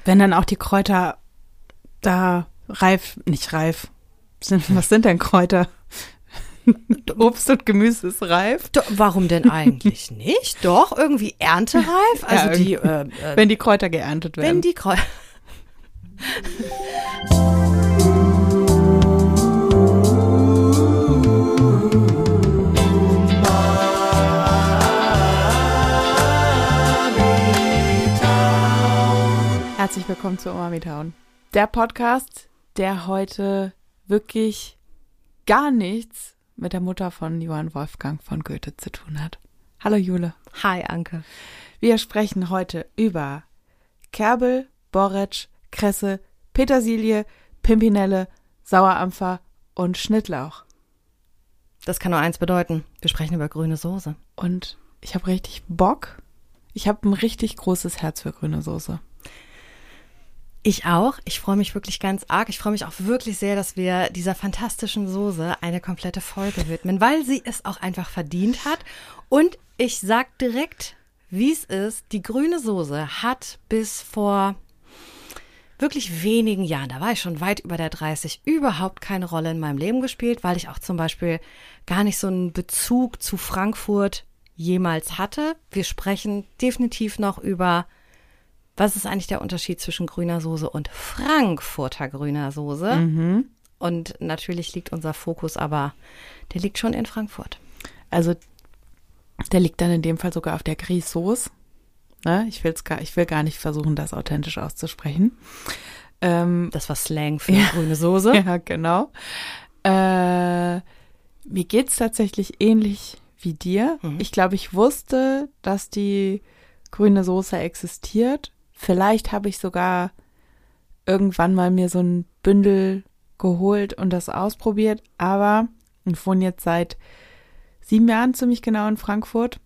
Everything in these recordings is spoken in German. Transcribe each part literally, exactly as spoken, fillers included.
Wenn dann auch die Kräuter da reif, nicht reif, sind, was sind denn Kräuter? Obst und Gemüse ist reif. Do, warum denn eigentlich nicht? Doch, irgendwie erntereif. Also ja, die, äh, äh, wenn die Kräuter geerntet werden. Wenn die Kräuter. Herzlich willkommen zu Umami Town. Der Podcast, der heute wirklich gar nichts mit der Mutter von Johann Wolfgang von Goethe zu tun hat. Hallo Jule. Hi Anke. Wir sprechen heute über Kerbel, Borretsch, Kresse, Petersilie, Pimpinelle, Sauerampfer und Schnittlauch. Das kann nur eins bedeuten. Wir sprechen über grüne Soße. Und ich habe richtig Bock. Ich habe ein richtig großes Herz für grüne Soße. Ich auch. Ich freue mich wirklich ganz arg. Ich freue mich auch wirklich sehr, dass wir dieser fantastischen Soße eine komplette Folge widmen, weil sie es auch einfach verdient hat. Und ich sag direkt, wie es ist. Die grüne Soße hat bis vor wirklich wenigen Jahren, da war ich schon weit über der dreißig, überhaupt keine Rolle in meinem Leben gespielt, weil ich auch zum Beispiel gar nicht so einen Bezug zu Frankfurt jemals hatte. Wir sprechen definitiv noch über, was ist eigentlich der Unterschied zwischen grüner Soße und Frankfurter grüner Soße? Mhm. Und natürlich liegt unser Fokus aber, der liegt schon in Frankfurt. Also der liegt dann in dem Fall sogar auf der Gris Sauce. Ne? Ich, will's gar, ich will gar nicht versuchen, das authentisch auszusprechen. Ähm, das war Slang für ja, grüne Soße. Ja, genau. Äh, mir geht's tatsächlich ähnlich wie dir. Mhm. Ich glaube, ich wusste, dass die grüne Soße existiert. Vielleicht habe ich sogar irgendwann mal mir so ein Bündel geholt und das ausprobiert, aber ich wohne jetzt seit sieben Jahren ziemlich genau in Frankfurt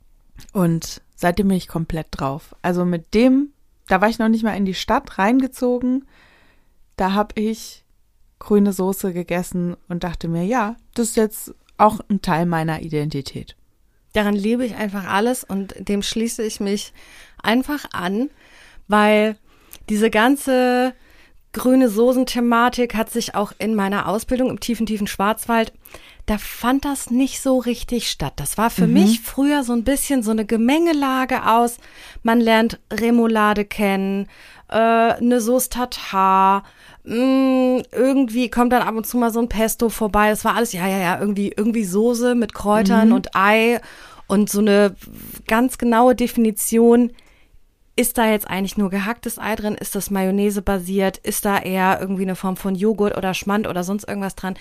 und seitdem bin ich komplett drauf. Also mit dem, da war ich noch nicht mal in die Stadt reingezogen, da habe ich grüne Soße gegessen und dachte mir, ja, das ist jetzt auch ein Teil meiner Identität. Daran liebe ich einfach alles und dem schließe ich mich einfach an, weil diese ganze grüne Soßen-Thematik hat sich auch in meiner Ausbildung im tiefen, tiefen Schwarzwald, da fand das nicht so richtig statt. Das war für mhm. mich früher so ein bisschen so eine Gemengelage aus, man lernt Remoulade kennen, äh, eine Sauce Tartare, mh, irgendwie kommt dann ab und zu mal so ein Pesto vorbei. Das war alles, ja, ja, ja, irgendwie, irgendwie Soße mit Kräutern mhm. und Ei und so eine ganz genaue Definition. Ist da jetzt eigentlich nur gehacktes Ei drin? Ist das Mayonnaise basiert? Ist da eher irgendwie eine Form von Joghurt oder Schmand oder sonst irgendwas dran?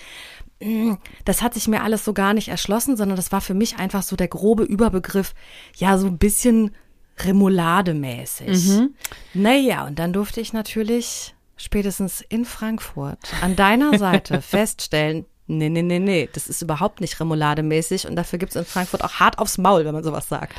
Das hat sich mir alles so gar nicht erschlossen, sondern das war für mich einfach so der grobe Überbegriff, ja, so ein bisschen Remoulade-mäßig. Mhm. Naja, und dann durfte ich natürlich spätestens in Frankfurt an deiner Seite feststellen, nee, nee, nee, nee, das ist überhaupt nicht Remoulade-mäßig und dafür gibt es in Frankfurt auch hart aufs Maul, wenn man sowas sagt.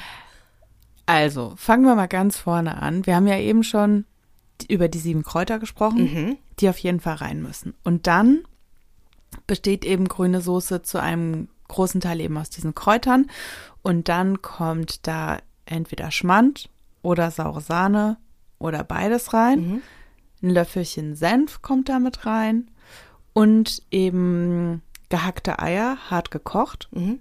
Also, fangen wir mal ganz vorne an. Wir haben ja eben schon über die sieben Kräuter gesprochen, mhm. die auf jeden Fall rein müssen. Und dann besteht eben grüne Soße zu einem großen Teil eben aus diesen Kräutern. Und dann kommt da entweder Schmand oder saure Sahne oder beides rein. Mhm. Ein Löffelchen Senf kommt da mit rein. Und eben gehackte Eier, hart gekocht. Mhm.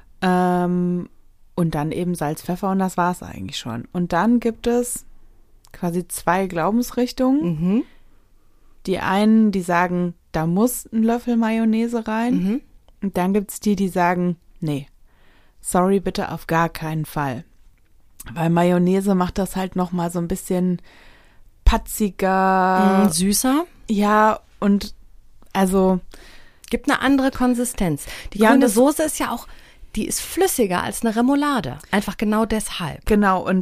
Ähm, Und dann eben Salz, Pfeffer und das war's eigentlich schon. Und dann gibt es quasi zwei Glaubensrichtungen. Mhm. Die einen, die sagen, da muss ein Löffel Mayonnaise rein. Mhm. Und dann gibt's die, die sagen, nee, sorry, bitte auf gar keinen Fall. Weil Mayonnaise macht das halt nochmal so ein bisschen patziger. Mhm, süßer. Ja, und also gibt eine andere Konsistenz. Die ja, grüne Soße ist ja auch, die ist flüssiger als eine Remoulade. Einfach genau deshalb. Genau, und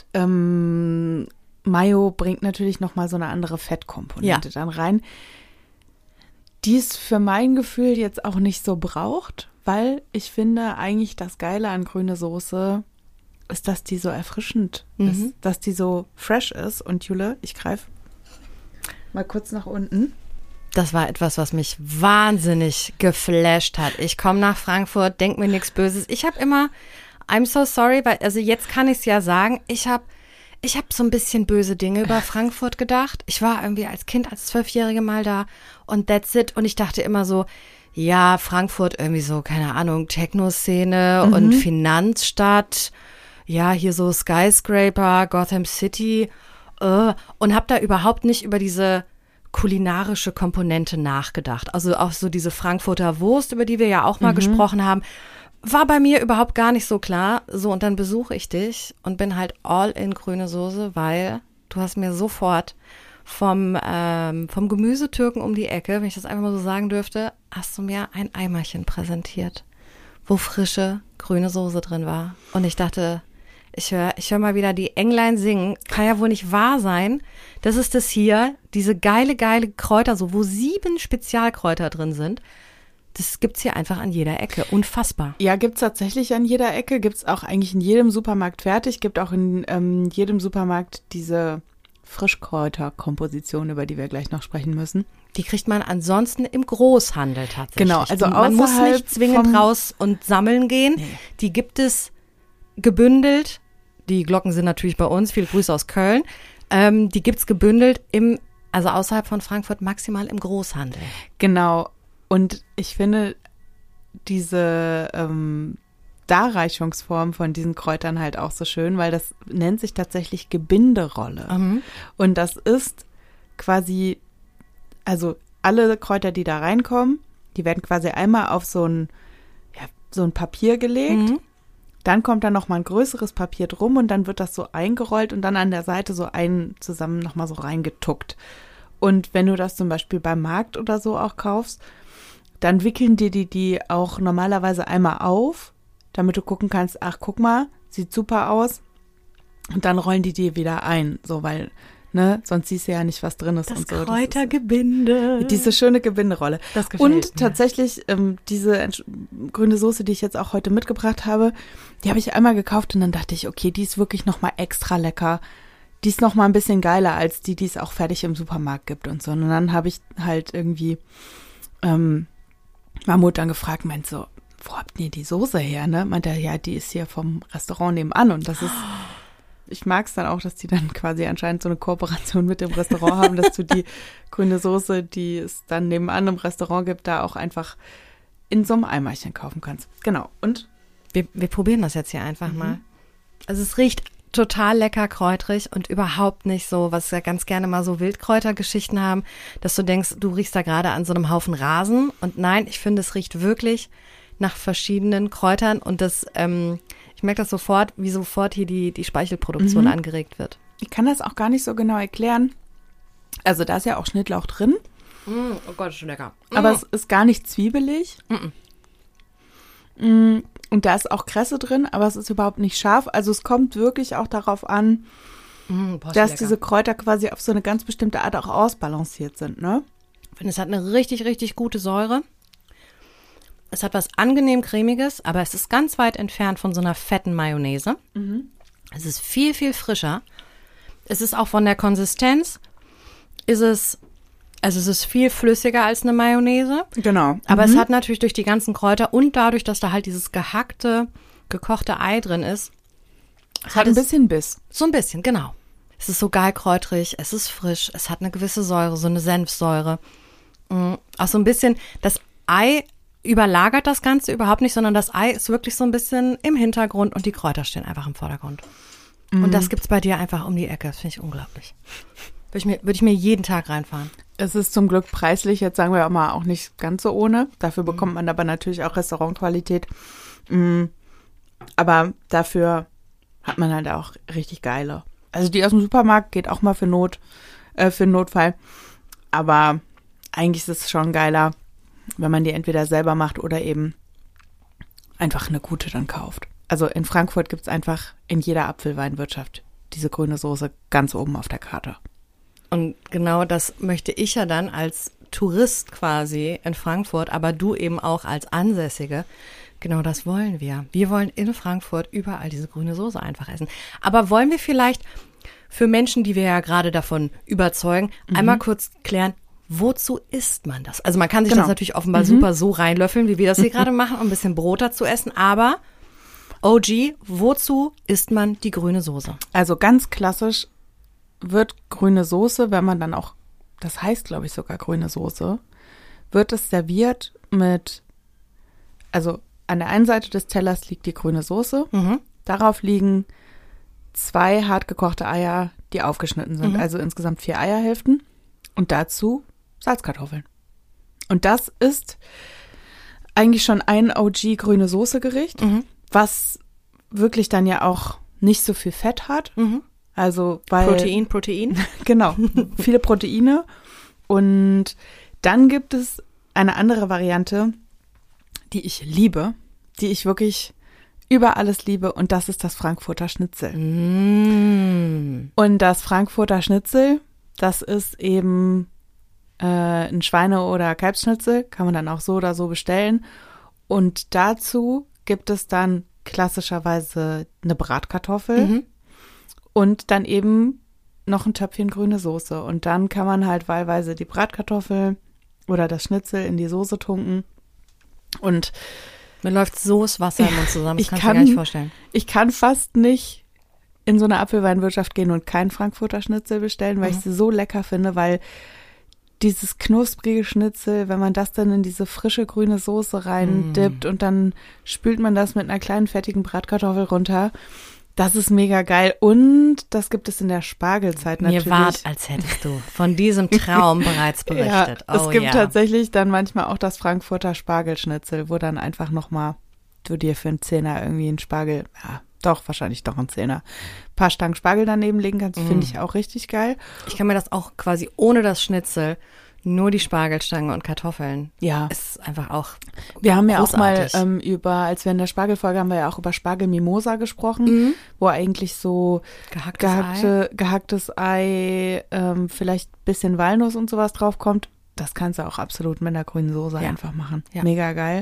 ähm, Mayo bringt natürlich nochmal so eine andere Fettkomponente ja. dann rein, die es für mein Gefühl jetzt auch nicht so braucht, weil ich finde eigentlich das Geile an grüne Soße ist, dass die so erfrischend mhm. ist, dass die so fresh ist. Und Jule, ich greife mal kurz nach unten. Das war etwas, was mich wahnsinnig geflasht hat. Ich komme nach Frankfurt, denk mir nichts Böses. Ich habe immer, I'm so sorry, weil, also jetzt kann ich es ja sagen, ich habe Ich habe so ein bisschen böse Dinge über Frankfurt gedacht. Ich war irgendwie als Kind, als Zwölfjährige mal da und that's it. Und ich dachte immer so, ja, Frankfurt irgendwie so, keine Ahnung, Techno-Szene mhm. und Finanzstadt. Ja, hier so Skyscraper, Gotham City. Äh, und habe da überhaupt nicht über diese kulinarische Komponente nachgedacht. Also auch so diese Frankfurter Wurst, über die wir ja auch mal mhm. gesprochen haben, war bei mir überhaupt gar nicht so klar. So, und dann besuche ich dich und bin halt all in grüne Soße, weil du hast mir sofort vom, ähm, vom Gemüsetürken um die Ecke, wenn ich das einfach mal so sagen dürfte, hast du mir ein Eimerchen präsentiert, wo frische grüne Soße drin war. Und ich dachte, ich höre ich hör mal wieder die Englein singen. Kann ja wohl nicht wahr sein. Das ist das hier, diese geile, geile Kräuter, so wo sieben Spezialkräuter drin sind. Das gibt's hier einfach an jeder Ecke. Unfassbar. Ja, gibt's tatsächlich an jeder Ecke. Gibt's auch eigentlich in jedem Supermarkt fertig. Gibt auch in ähm, jedem Supermarkt diese Frischkräuterkomposition, über die wir gleich noch sprechen müssen. Die kriegt man ansonsten im Großhandel tatsächlich. Genau, also man muss nicht zwingend raus und sammeln gehen. Nee. Die gibt es gebündelt. Die Glocken sind natürlich bei uns. Viele Grüße aus Köln. Ähm, die gibt's gebündelt im, also außerhalb von Frankfurt maximal im Großhandel. Genau. Und ich finde diese ähm, Darreichungsform von diesen Kräutern halt auch so schön, weil das nennt sich tatsächlich Gebinderolle. Mhm. Und das ist quasi, also alle Kräuter, die da reinkommen, die werden quasi einmal auf so ein, ja, so ein Papier gelegt. Mhm. Dann kommt da nochmal ein größeres Papier drum und dann wird das so eingerollt und dann an der Seite so ein zusammen nochmal so reingetuckt. Und wenn du das zum Beispiel beim Markt oder so auch kaufst, dann wickeln dir die die auch normalerweise einmal auf, damit du gucken kannst, ach, guck mal, sieht super aus. Und dann rollen die die wieder ein, so, weil, ne, sonst siehst du ja nicht, was drin ist das und so. Kräutergebinde. Das diese schöne Gebinderolle. Das gefällt und mir. Tatsächlich, ähm, diese Entsch- grüne Soße, die ich jetzt auch heute mitgebracht habe, die habe ich einmal gekauft und dann dachte ich, okay, die ist wirklich nochmal extra lecker. Die ist nochmal ein bisschen geiler als die, die es auch fertig im Supermarkt gibt und so. Und dann habe ich halt irgendwie ähm, Mahmoud dann gefragt, meint so, wo habt ihr die Soße her, ne? Meint er, ja, die ist hier vom Restaurant nebenan und das ist, ich mag es dann auch, dass die dann quasi anscheinend so eine Kooperation mit dem Restaurant haben, dass du die grüne Soße, die es dann nebenan im Restaurant gibt, da auch einfach in so einem Eimerchen kaufen kannst. Genau, und? Wir, wir probieren das jetzt hier einfach mhm. mal. Also es riecht total lecker kräutrig und überhaupt nicht so, was wir ganz gerne mal so Wildkräutergeschichten haben, dass du denkst, du riechst da gerade an so einem Haufen Rasen. Und nein, ich finde, es riecht wirklich nach verschiedenen Kräutern und das, ähm, ich merke das sofort, wie sofort hier die, die Speichelproduktion mhm. angeregt wird. Ich kann das auch gar nicht so genau erklären. Also da ist ja auch Schnittlauch drin. Mm, oh Gott, ist schon lecker. Mm. Aber es ist gar nicht zwiebelig. Mm. Mm. Und da ist auch Kresse drin, aber es ist überhaupt nicht scharf. Also es kommt wirklich auch darauf an, mm, boah, dass lecker. Diese Kräuter quasi auf so eine ganz bestimmte Art auch ausbalanciert sind, ne? Ich finde, es hat eine richtig, richtig gute Säure. Es hat was angenehm Cremiges, aber es ist ganz weit entfernt von so einer fetten Mayonnaise. Mhm. Es ist viel, viel frischer. Es ist auch von der Konsistenz, ist es, also es ist viel flüssiger als eine Mayonnaise. Genau. Aber mhm. es hat natürlich durch die ganzen Kräuter und dadurch, dass da halt dieses gehackte, gekochte Ei drin ist. Es hat ein bisschen Biss. So ein bisschen, genau. Es ist so geil kräutrig, es ist frisch, es hat eine gewisse Säure, so eine Senfsäure. Mhm. Auch so ein bisschen, das Ei überlagert das Ganze überhaupt nicht, sondern das Ei ist wirklich so ein bisschen im Hintergrund und die Kräuter stehen einfach im Vordergrund. Mm. Und das gibt's bei dir einfach um die Ecke. Das finde ich unglaublich. Würde ich mir, würde ich mir jeden Tag reinfahren. Es ist zum Glück preislich, jetzt sagen wir auch mal, auch nicht ganz so ohne. Dafür mm. bekommt man aber natürlich auch Restaurantqualität. Mm. Aber dafür hat man halt auch richtig geile. Also die aus dem Supermarkt geht auch mal für Not, äh, für einen Notfall. Aber eigentlich ist es schon geiler, wenn man die entweder selber macht oder eben einfach eine gute dann kauft. Also in Frankfurt gibt es einfach in jeder Apfelweinwirtschaft diese grüne Soße ganz oben auf der Karte. Und genau das möchte ich ja dann als Tourist quasi in Frankfurt, aber du eben auch als Ansässige. Genau das wollen wir. Wir wollen in Frankfurt überall diese grüne Soße einfach essen. Aber wollen wir vielleicht für Menschen, die wir ja gerade davon überzeugen, mhm. einmal kurz klären, wozu isst man das? Also man kann sich genau. das natürlich offenbar mhm. super so reinlöffeln, wie wir das hier gerade machen, um ein bisschen Brot dazu essen, aber O G, wozu isst man die grüne Soße? Also ganz klassisch wird grüne Soße, wenn man dann auch, das heißt glaube ich sogar grüne Soße, wird es serviert mit, also an der einen Seite des Tellers liegt die grüne Soße, Mhm. darauf liegen zwei hart gekochte Eier, die aufgeschnitten sind, Mhm. also insgesamt vier Eierhälften und dazu Salzkartoffeln. Und das ist eigentlich schon ein O G grüne Soße Gericht, Mhm. was wirklich dann ja auch nicht so viel Fett hat. Mhm. Also weil Protein, Protein. genau, viele Proteine. Und dann gibt es eine andere Variante, die ich liebe, die ich wirklich über alles liebe, und das ist das Frankfurter Schnitzel. Mm. Und das Frankfurter Schnitzel, das ist eben äh, ein Schweine- oder Kalbsschnitzel, kann man dann auch so oder so bestellen. Und dazu gibt es dann klassischerweise eine Bratkartoffel Mhm. und dann eben noch ein Töpfchen grüne Soße. Und dann kann man halt wahlweise die Bratkartoffel oder das Schnitzel in die Soße tunken. Und Mir läuft so das Wasser im Mund zusammen, das Ich kannst du dir kann- gar nicht vorstellen. ich kann fast nicht in so eine Apfelweinwirtschaft gehen und kein Frankfurter Schnitzel bestellen, weil Mhm. ich sie so lecker finde, weil dieses knusprige Schnitzel, wenn man das dann in diese frische grüne Soße reindippt Mm. und dann spült man das mit einer kleinen fettigen Bratkartoffel runter, das ist mega geil. Und das gibt es in der Spargelzeit Mir natürlich. ward, als hättest du von diesem Traum bereits berichtet. Ja, es oh, gibt ja. tatsächlich dann manchmal auch das Frankfurter Spargelschnitzel, wo dann einfach nochmal du dir für einen Zehner irgendwie einen Spargel, ja, doch, wahrscheinlich doch einen Zehner, ein paar Stangen Spargel daneben legen kannst, Mm. finde ich auch richtig geil. Ich kann mir das auch quasi ohne das Schnitzel, nur die Spargelstange und Kartoffeln. Ja. Ist einfach auch Wir haben ja auch mal großartig. ähm, über, als wir in der Spargelfolge haben wir ja auch über Spargelmimosa gesprochen, Mhm. wo eigentlich so gehacktes Ei. gehackte, gehacktes Ei, ähm, vielleicht ein bisschen Walnuss und sowas draufkommt. Das kannst du auch absolut mit einer grünen Soße Ja. einfach machen. Ja. Mega geil.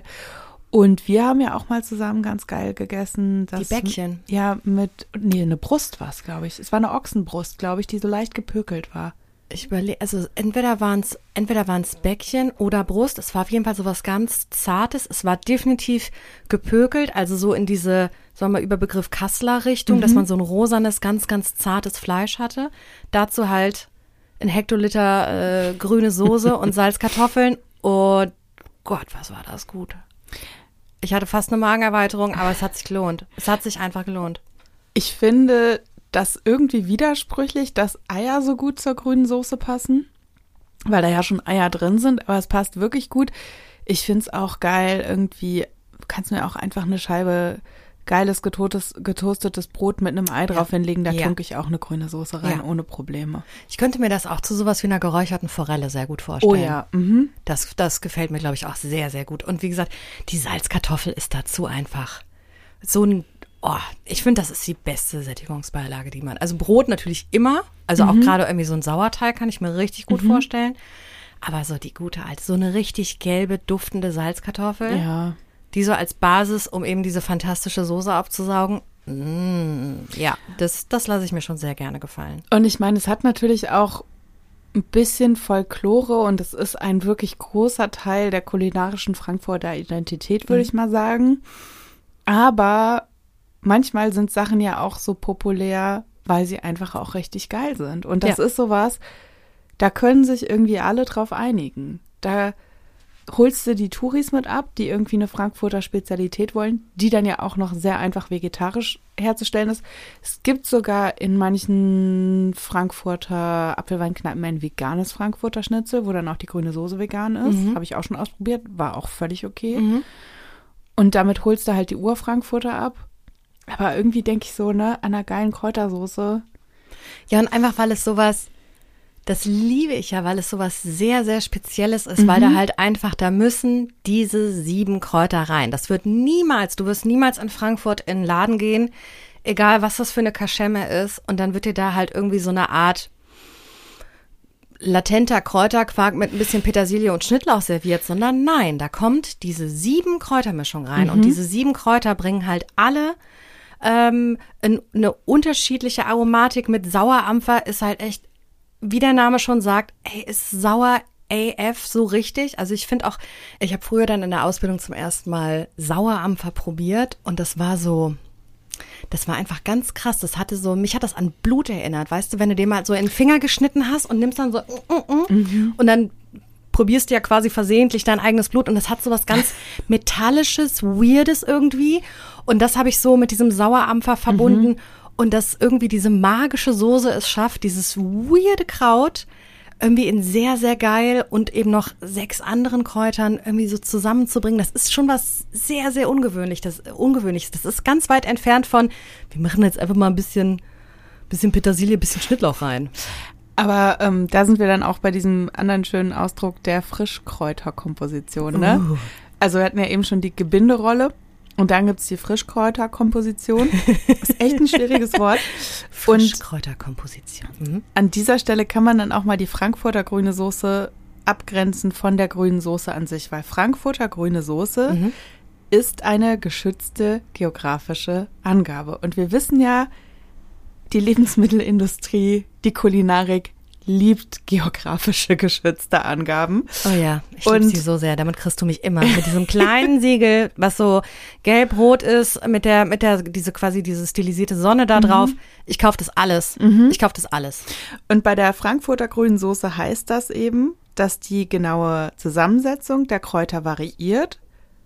Und wir haben ja auch mal zusammen ganz geil gegessen. Das, Die Bäckchen. Ja, mit, nee, eine Brust war es, glaube ich. Es war eine Ochsenbrust, glaube ich, die so leicht gepökelt war. Ich überlege, also entweder waren es entweder waren's Bäckchen oder Brust. Es war auf jeden Fall so was ganz Zartes. Es war definitiv gepökelt, also so in diese, sagen wir mal, Überbegriff Kassler-Richtung, Mhm. dass man so ein rosanes, ganz, ganz zartes Fleisch hatte. Dazu halt ein Hektoliter äh, grüne Soße und Salzkartoffeln. Und Gott, was war das gut. Ich hatte fast eine Magenerweiterung, aber es hat sich gelohnt. Es hat sich einfach gelohnt. Ich finde das irgendwie widersprüchlich, dass Eier so gut zur grünen Soße passen, weil da ja schon Eier drin sind, aber es passt wirklich gut. Ich finde es auch geil, irgendwie, du kannst mir auch einfach eine Scheibe geiles getoastes, getoastetes Brot mit einem Ei drauf hinlegen, da Ja. tunke ich auch eine grüne Soße rein, Ja. ohne Probleme. Ich könnte mir das auch zu sowas wie einer geräucherten Forelle sehr gut vorstellen. Oh ja, mhm. Das, das gefällt mir, glaube ich, auch sehr, sehr gut. Und wie gesagt, die Salzkartoffel ist dazu einfach so ein, oh, ich finde, das ist die beste Sättigungsbeilage, die man, also Brot natürlich immer, also auch gerade irgendwie so ein Sauerteig kann ich mir richtig gut vorstellen. Aber so die gute alte, so eine richtig gelbe, duftende Salzkartoffel, Ja. die so als Basis, um eben diese fantastische Soße aufzusaugen. Mm, ja, das, das lasse ich mir schon sehr gerne gefallen. Und ich meine, es hat natürlich auch ein bisschen Folklore und es ist ein wirklich großer Teil der kulinarischen Frankfurter Identität, würde Mhm. ich mal sagen. Aber manchmal sind Sachen ja auch so populär, weil sie einfach auch richtig geil sind. Und das Ja. ist sowas, da können sich irgendwie alle drauf einigen. Da holst du die Touris mit ab, die irgendwie eine Frankfurter Spezialität wollen, die dann ja auch noch sehr einfach vegetarisch herzustellen ist. Es gibt sogar in manchen Frankfurter Apfelweinkneipen ein veganes Frankfurter Schnitzel, wo dann auch die grüne Soße vegan ist. Mhm. Habe ich auch schon ausprobiert, war auch völlig okay. Mhm. Und damit holst du halt die Ur-Frankfurter ab. Aber irgendwie denke ich so, ne, an einer geilen Kräutersoße. Ja, und einfach, weil es sowas, das liebe ich ja, weil es sowas sehr, sehr Spezielles ist, weil da halt einfach, da müssen diese sieben Kräuter rein. Das wird niemals, du wirst niemals in Frankfurt in einen Laden gehen, egal was das für eine Kaschemme ist, und dann wird dir da halt irgendwie so eine Art latenter Kräuterquark mit ein bisschen Petersilie und Schnittlauch serviert, sondern nein, da kommt diese sieben Kräutermischung rein und diese sieben Kräuter bringen halt alle ähm, in, eine unterschiedliche Aromatik mit Sauerampfer, ist halt echt, wie der Name schon sagt, ey, ist sauer A F so richtig. Also ich finde auch, ich habe früher dann in der Ausbildung zum ersten Mal Sauerampfer probiert und das war so, Das war einfach ganz krass. Das hatte so, mich hat das an Blut erinnert, weißt du, wenn du dir mal so in den Finger geschnitten hast und nimmst dann so mm, mm, mm, mhm. und dann probierst du ja quasi versehentlich dein eigenes Blut und das hat so was ganz Metallisches, Weirdes irgendwie und das habe ich so mit diesem Sauerampfer verbunden mhm. und dass irgendwie diese magische Soße es schafft, dieses weirde Kraut irgendwie in sehr, sehr geil und eben noch sechs anderen Kräutern irgendwie so zusammenzubringen, das ist schon was sehr, sehr ungewöhnlich, das, Ungewöhnliches. Das ist ganz weit entfernt von, wir machen jetzt einfach mal ein bisschen, bisschen Petersilie, ein bisschen Schnittlauch rein. Aber ähm, da sind wir dann auch bei diesem anderen schönen Ausdruck der Frischkräuterkomposition, ne? Uh. Also wir hatten ja eben schon die Gebinderolle. Und dann gibt's die Frischkräuterkomposition. Ist echt ein schwieriges Wort. Frischkräuterkomposition. Mhm. An dieser Stelle kann man dann auch mal die Frankfurter grüne Soße abgrenzen von der grünen Soße an sich, weil Frankfurter grüne Soße mhm. ist eine geschützte geografische Angabe. Und wir wissen ja, die Lebensmittelindustrie, die Kulinarik liebt geografische geschützte Angaben. Oh ja, ich liebe sie so sehr. Damit kriegst du mich immer. Mit diesem kleinen Siegel, was so gelb-rot ist, mit der, mit der, diese quasi diese stilisierte Sonne da drauf. Mhm. Ich kaufe das alles. Mhm. Ich kaufe das alles. Und bei der Frankfurter grünen Soße heißt das eben, dass die genaue Zusammensetzung der Kräuter variiert,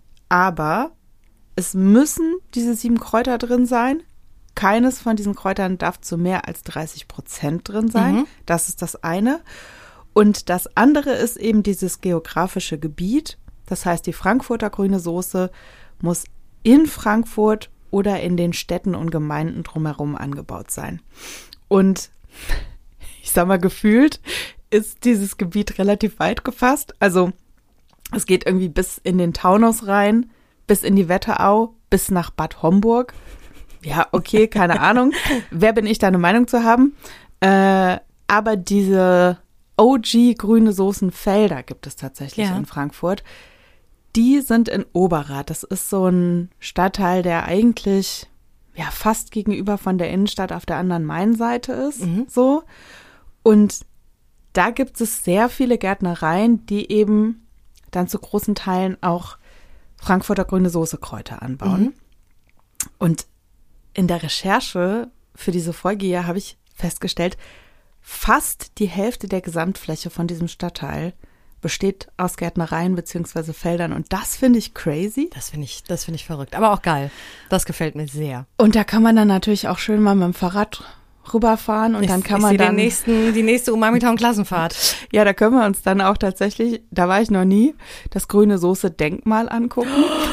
aber es müssen diese sieben Kräuter drin sein. Keines von diesen Kräutern darf zu mehr als dreißig Prozent drin sein. Mhm. Das ist das eine. Und das andere ist eben dieses geografische Gebiet. Das heißt, die Frankfurter grüne Soße muss in Frankfurt oder in den Städten und Gemeinden drumherum angebaut sein. Und ich sag mal, gefühlt ist dieses Gebiet relativ weit gefasst. Also es geht irgendwie bis in den Taunus rein, bis in die Wetterau, bis nach Bad Homburg. Ja, okay, keine Ahnung. Wer bin ich, da eine Meinung zu haben? Äh, aber diese O G grüne Soßenfelder gibt es tatsächlich ja. in Frankfurt. Die sind in Oberrad. Das ist so ein Stadtteil, der eigentlich ja fast gegenüber von der Innenstadt auf der anderen Mainseite ist. Mhm. So. Und da gibt es sehr viele Gärtnereien, die eben dann zu großen Teilen auch Frankfurter grüne Soße-Kräuter anbauen. Mhm. Und in der Recherche für diese Folge hier habe ich festgestellt, fast die Hälfte der Gesamtfläche von diesem Stadtteil besteht aus Gärtnereien bzw. Feldern. Und das finde ich crazy. Das finde ich, das finde ich verrückt, aber auch geil. Das gefällt mir sehr. Und da kann man dann natürlich auch schön mal mit dem Fahrrad rüberfahren und ich, dann kann ich man dann den nächsten, die nächste Umami-Town-Klassenfahrt. Ja, da können wir uns dann auch tatsächlich, da war ich noch nie, das grüne Soße-Denkmal angucken.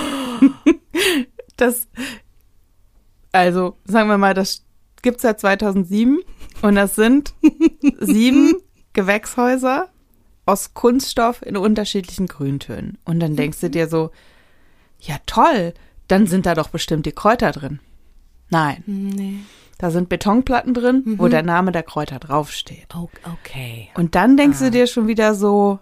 Das Also, sagen wir mal, das gibt's seit zweitausendsieben und das sind sieben Gewächshäuser aus Kunststoff in unterschiedlichen Grüntönen. Und dann denkst du dir so, ja toll, dann sind da doch bestimmt die Kräuter drin. Nein. Nee. Da sind Betonplatten drin, mhm. wo der Name der Kräuter draufsteht. Oh, okay. Und dann denkst ah. du dir schon wieder so,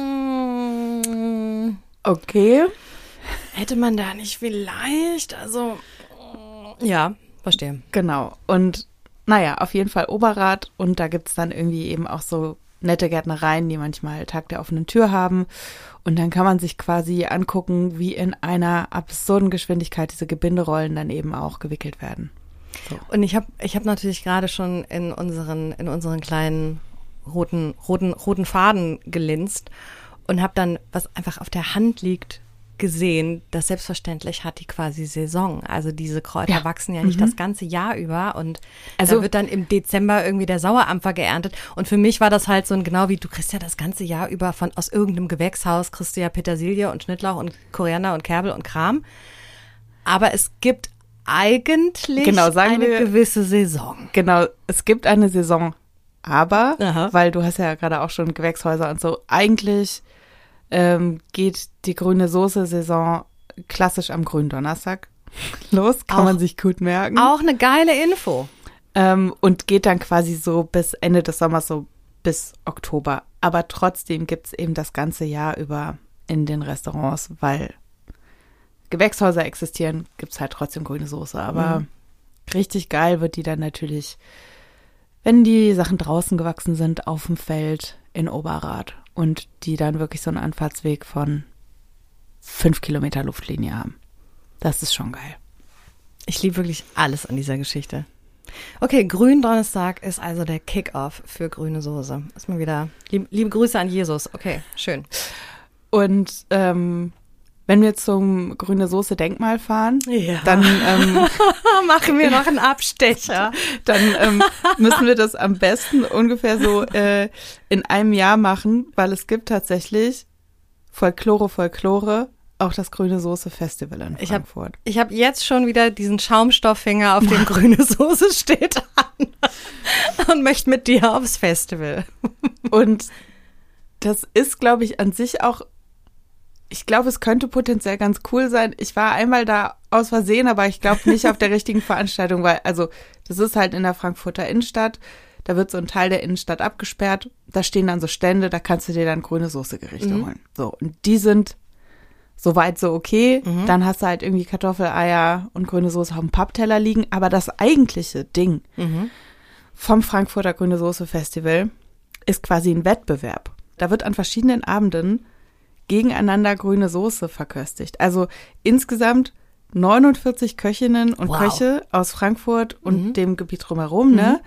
okay. Hätte man da nicht vielleicht, also... Ja, verstehe. Genau. Und naja, auf jeden Fall Oberrad. Und da gibt's dann irgendwie eben auch so nette Gärtnereien, die manchmal Tag der offenen Tür haben. Und dann kann man sich quasi angucken, wie in einer absurden Geschwindigkeit diese Gebinderollen dann eben auch gewickelt werden. So. Und ich habe ich hab natürlich gerade schon in unseren, in unseren kleinen roten, roten, roten Faden gelinst und habe dann, was einfach auf der Hand liegt, gesehen, dass selbstverständlich hat die quasi Saison. Also diese Kräuter ja. wachsen ja nicht mhm. das ganze Jahr über und also da wird dann im Dezember irgendwie der Sauerampfer geerntet. Und für mich war das halt so ein, genau wie du kriegst ja das ganze Jahr über von aus irgendeinem Gewächshaus, kriegst du ja Petersilie und Schnittlauch und Koriander und Kerbel und Kram. Aber es gibt eigentlich genau, sagen eine wir, gewisse Saison. Genau, es gibt eine Saison. Aber, Aha. weil du hast ja gerade auch schon Gewächshäuser und so, eigentlich Ähm, geht die grüne Soße-Saison klassisch am Gründonnerstag los, kann auch, man sich gut merken. Auch eine geile Info. Ähm, und geht dann quasi so bis Ende des Sommers, so bis Oktober. Aber trotzdem gibt's eben das ganze Jahr über in den Restaurants, weil Gewächshäuser existieren, gibt's halt trotzdem grüne Soße. Aber mhm. richtig geil wird die dann natürlich, wenn die Sachen draußen gewachsen sind, auf dem Feld in Oberrad. Und die dann wirklich so einen Anfahrtsweg von fünf Kilometer Luftlinie haben. Das ist schon geil. Ich liebe wirklich alles an dieser Geschichte. Okay, Gründonnerstag ist also der Kick-Off für grüne Soße. Ist mal wieder, lieb, liebe Grüße an Jesus. Okay, schön. Und ähm, wenn wir zum grüne Soße Denkmal fahren, ja. dann ähm, machen wir noch einen Abstecher. Dann ähm, müssen wir das am besten ungefähr so äh, in einem Jahr machen, weil es gibt tatsächlich Folklore, Folklore, auch das Grüne Soße Festival in Frankfurt. Ich habe hab jetzt schon wieder diesen Schaumstofffinger, auf dem grüne Soße steht, an und möchte mit dir aufs Festival. Und das ist, glaube ich, an sich auch, ich glaube, es könnte potenziell ganz cool sein. Ich war einmal da aus Versehen, aber ich glaube nicht auf der richtigen Veranstaltung, weil, also, das ist halt in der Frankfurter Innenstadt. Da wird so ein Teil der Innenstadt abgesperrt. Da stehen dann so Stände, da kannst du dir dann grüne Soße-Gerichte Mhm. holen. So, und die sind soweit so okay. Mhm. Dann hast du halt irgendwie Kartoffel, Eier und grüne Soße auf dem Pappteller liegen. Aber das eigentliche Ding Mhm. vom Frankfurter Grüne Soße Festival ist quasi ein Wettbewerb. Da wird an verschiedenen Abenden gegeneinander grüne Soße verköstigt. Also insgesamt neunundvierzig Köchinnen und Wow. Köche aus Frankfurt und Mhm. dem Gebiet drumherum, ne,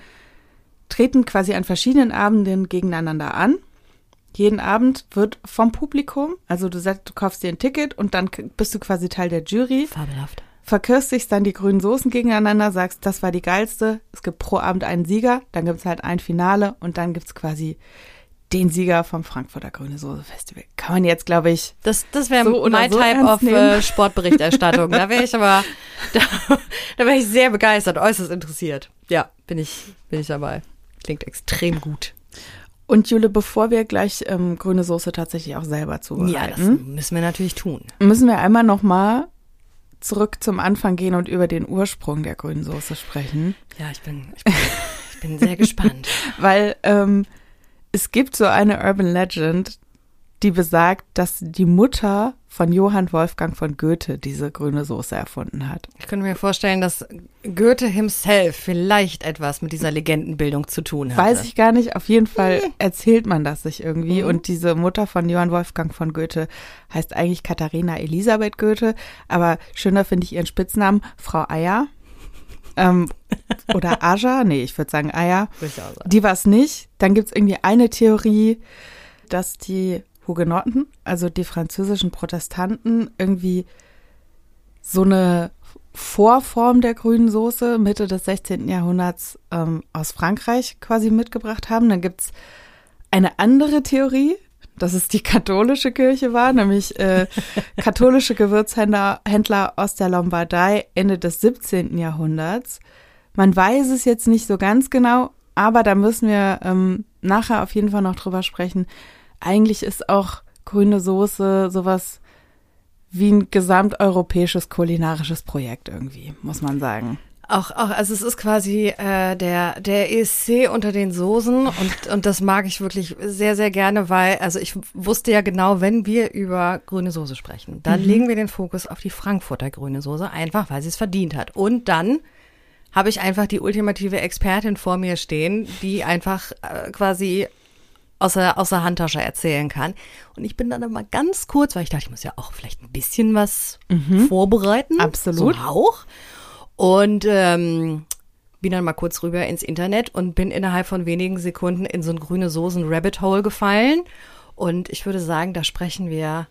treten quasi an verschiedenen Abenden gegeneinander an. Jeden Abend wird vom Publikum, also du sagst, du kaufst dir ein Ticket und dann k- bist du quasi Teil der Jury, Fabelhaft. verköstigst dann die grünen Soßen gegeneinander, sagst, das war die geilste. Es gibt pro Abend einen Sieger, dann gibt es halt ein Finale und dann gibt es quasi den Sieger vom Frankfurter Grüne Soße Festival. Kann man jetzt, glaube ich, Das, das wäre So oder my so type ernst of nehmen. äh, Sportberichterstattung. Da wäre ich aber, da, da wäre ich sehr begeistert, äußerst interessiert. Ja, bin ich, bin ich dabei. Klingt extrem gut. und Jule, bevor wir gleich ähm, grüne Soße tatsächlich auch selber Ja, das zubereiten, müssen wir natürlich tun. müssen wir einmal nochmal zurück zum Anfang gehen und über den Ursprung der grünen Soße sprechen. Ja, ich bin, ich bin, ich bin sehr gespannt. Weil ähm, es gibt so eine Urban Legend, die besagt, dass die Mutter von Johann Wolfgang von Goethe diese grüne Soße erfunden hat. Ich könnte mir vorstellen, dass Goethe himself vielleicht etwas mit dieser Legendenbildung zu tun hatte. Weiß ich gar nicht, auf jeden Fall erzählt man das sich irgendwie. Mhm. Und diese Mutter von Johann Wolfgang von Goethe heißt eigentlich Katharina Elisabeth Goethe, aber schöner finde ich ihren Spitznamen, Frau Eier. Ähm, oder Aja, nee, ich würde sagen Eier. Würde ich auch sagen. Die war es nicht. Dann gibt es irgendwie eine Theorie, dass die Hugenotten, also die französischen Protestanten, irgendwie so eine Vorform der grünen Soße Mitte des sechzehnten Jahrhunderts ähm, aus Frankreich quasi mitgebracht haben. Dann gibt es eine andere Theorie, dass es die katholische Kirche war, nämlich äh, katholische Gewürzhändler Händler aus der Lombardei Ende des siebzehnten Jahrhunderts. Man weiß es jetzt nicht so ganz genau, aber da müssen wir ähm, nachher auf jeden Fall noch drüber sprechen. Eigentlich ist auch grüne Soße sowas wie ein gesamteuropäisches kulinarisches Projekt irgendwie, muss man sagen. Auch, auch, also es ist quasi äh, der der E S C unter den Soßen und und das mag ich wirklich sehr, sehr gerne, weil, also ich wusste ja genau, wenn wir über grüne Soße sprechen, dann Mhm. legen wir den Fokus auf die Frankfurter grüne Soße, einfach weil sie es verdient hat. Und dann habe ich einfach die ultimative Expertin vor mir stehen, die einfach äh, quasi aus der, aus der Handtasche erzählen kann. Und ich bin dann immer ganz kurz, weil ich dachte, ich muss ja auch vielleicht ein bisschen was vorbereiten. Absolut. So ein Hauch. Und ähm, bin dann mal kurz rüber ins Internet und bin innerhalb von wenigen Sekunden in so ein grüne Soßen-Rabbit-Hole gefallen. Und ich würde sagen, da sprechen wir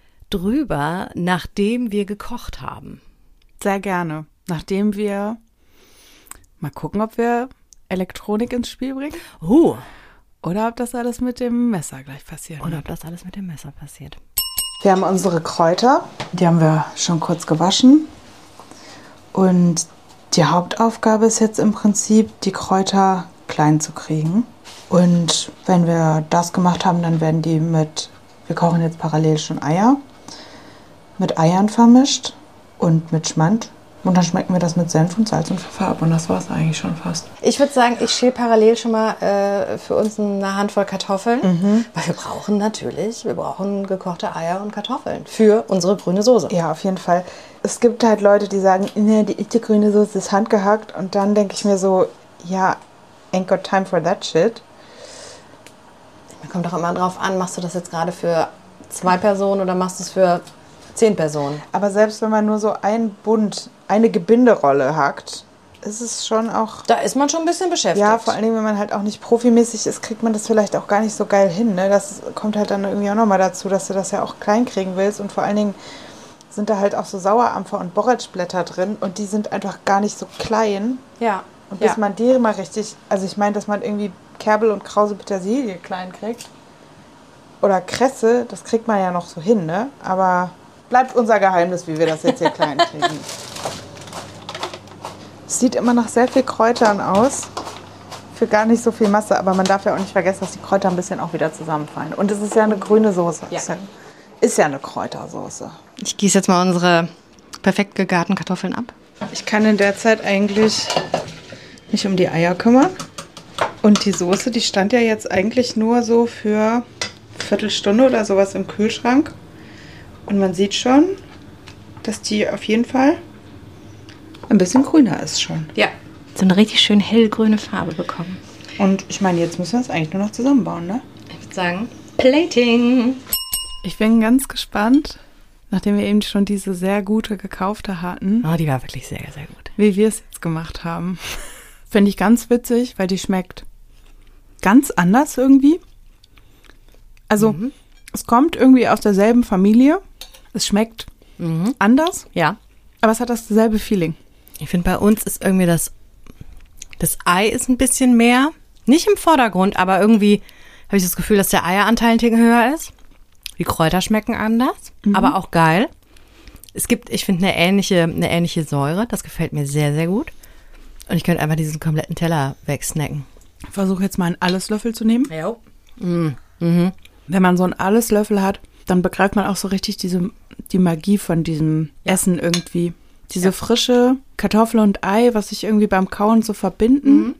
drüber, nachdem wir gekocht haben. Sehr gerne. Nachdem wir mal gucken, ob wir Elektronik ins Spiel bringen Uh, oder ob das alles mit dem Messer gleich passiert. und ob das alles mit dem Messer passiert. Wir haben unsere Kräuter, die haben wir schon kurz gewaschen. Und die Hauptaufgabe ist jetzt im Prinzip, die Kräuter klein zu kriegen. Und wenn wir das gemacht haben, dann werden die mit, wir kochen jetzt parallel schon Eier, mit Eiern vermischt und mit Schmand. Und dann schmecken wir das mit Senf und Salz und Pfeffer ab. Und das war es eigentlich schon fast. Ich würde sagen, ich schäle parallel schon mal äh, für uns eine Handvoll Kartoffeln. Weil wir brauchen natürlich, wir brauchen gekochte Eier und Kartoffeln für unsere grüne Soße. Ja, auf jeden Fall. Es gibt halt Leute, die sagen, nee, die, die grüne Soße ist handgehackt. Und dann denke ich mir so, ja, ain't got time for that shit. Mir kommt doch immer drauf an, machst du das jetzt gerade für zwei Personen oder machst du es für Zehn Personen. Aber selbst wenn man nur so ein Bund, eine Gebinderolle hackt, ist es schon auch... Da ist man schon ein bisschen beschäftigt. Ja, vor allen Dingen, wenn man halt auch nicht profimäßig ist, kriegt man das vielleicht auch gar nicht so geil hin. Ne? Das kommt halt dann irgendwie auch nochmal dazu, dass du das ja auch klein kriegen willst. Und vor allen Dingen sind da halt auch so Sauerampfer und Borretschblätter drin. Und die sind einfach gar nicht so klein. Ja. Und bis ja. man die mal richtig... Also ich meine, dass man irgendwie Kerbel und krause Petersilie klein kriegt. Oder Kresse, das kriegt man ja noch so hin, ne? Aber bleibt unser Geheimnis, wie wir das jetzt hier klein kriegen. Es sieht immer nach sehr viel Kräutern aus, für gar nicht so viel Masse. Aber man darf ja auch nicht vergessen, dass die Kräuter ein bisschen auch wieder zusammenfallen. Und es ist ja eine grüne Soße. Ja. Ist ja, ist ja eine Kräutersoße. Ich gieße jetzt mal unsere perfekt gegarten Kartoffeln ab. Ich kann in der Zeit eigentlich mich um die Eier kümmern. Und die Soße, die stand ja jetzt eigentlich nur so für eine Viertelstunde oder sowas im Kühlschrank. Und man sieht schon, dass die auf jeden Fall ein bisschen grüner ist schon. Ja. So eine richtig schön hellgrüne Farbe bekommen. Und ich meine, jetzt müssen wir es eigentlich nur noch zusammenbauen, ne? Ich würde sagen, Plating. Ich bin ganz gespannt, nachdem wir eben schon diese sehr gute gekaufte hatten. Oh, die war wirklich sehr, sehr gut. Wie wir es jetzt gemacht haben. Finde ich ganz witzig, weil die schmeckt ganz anders irgendwie. Also, mhm. es kommt irgendwie aus derselben Familie. Es schmeckt mhm. anders. Ja. Aber es hat dasselbe Feeling. Ich finde, bei uns ist irgendwie das, das Ei ist ein bisschen mehr, nicht im Vordergrund, aber irgendwie habe ich das Gefühl, dass der Eieranteil ein Ticken höher ist. Die Kräuter schmecken anders, mhm. aber auch geil. Es gibt, ich finde, eine ähnliche, eine ähnliche Säure. Das gefällt mir sehr, sehr gut. Und ich könnte einfach diesen kompletten Teller wegsnacken. Ich versuche jetzt mal einen Alleslöffel zu nehmen. Ja. Mhm. Mhm. Wenn man so einen Alleslöffel hat, dann begreift man auch so richtig diese, die Magie von diesem ja. Essen irgendwie. Diese ja. frische Kartoffel und Ei, was sich irgendwie beim Kauen so verbinden. Mhm.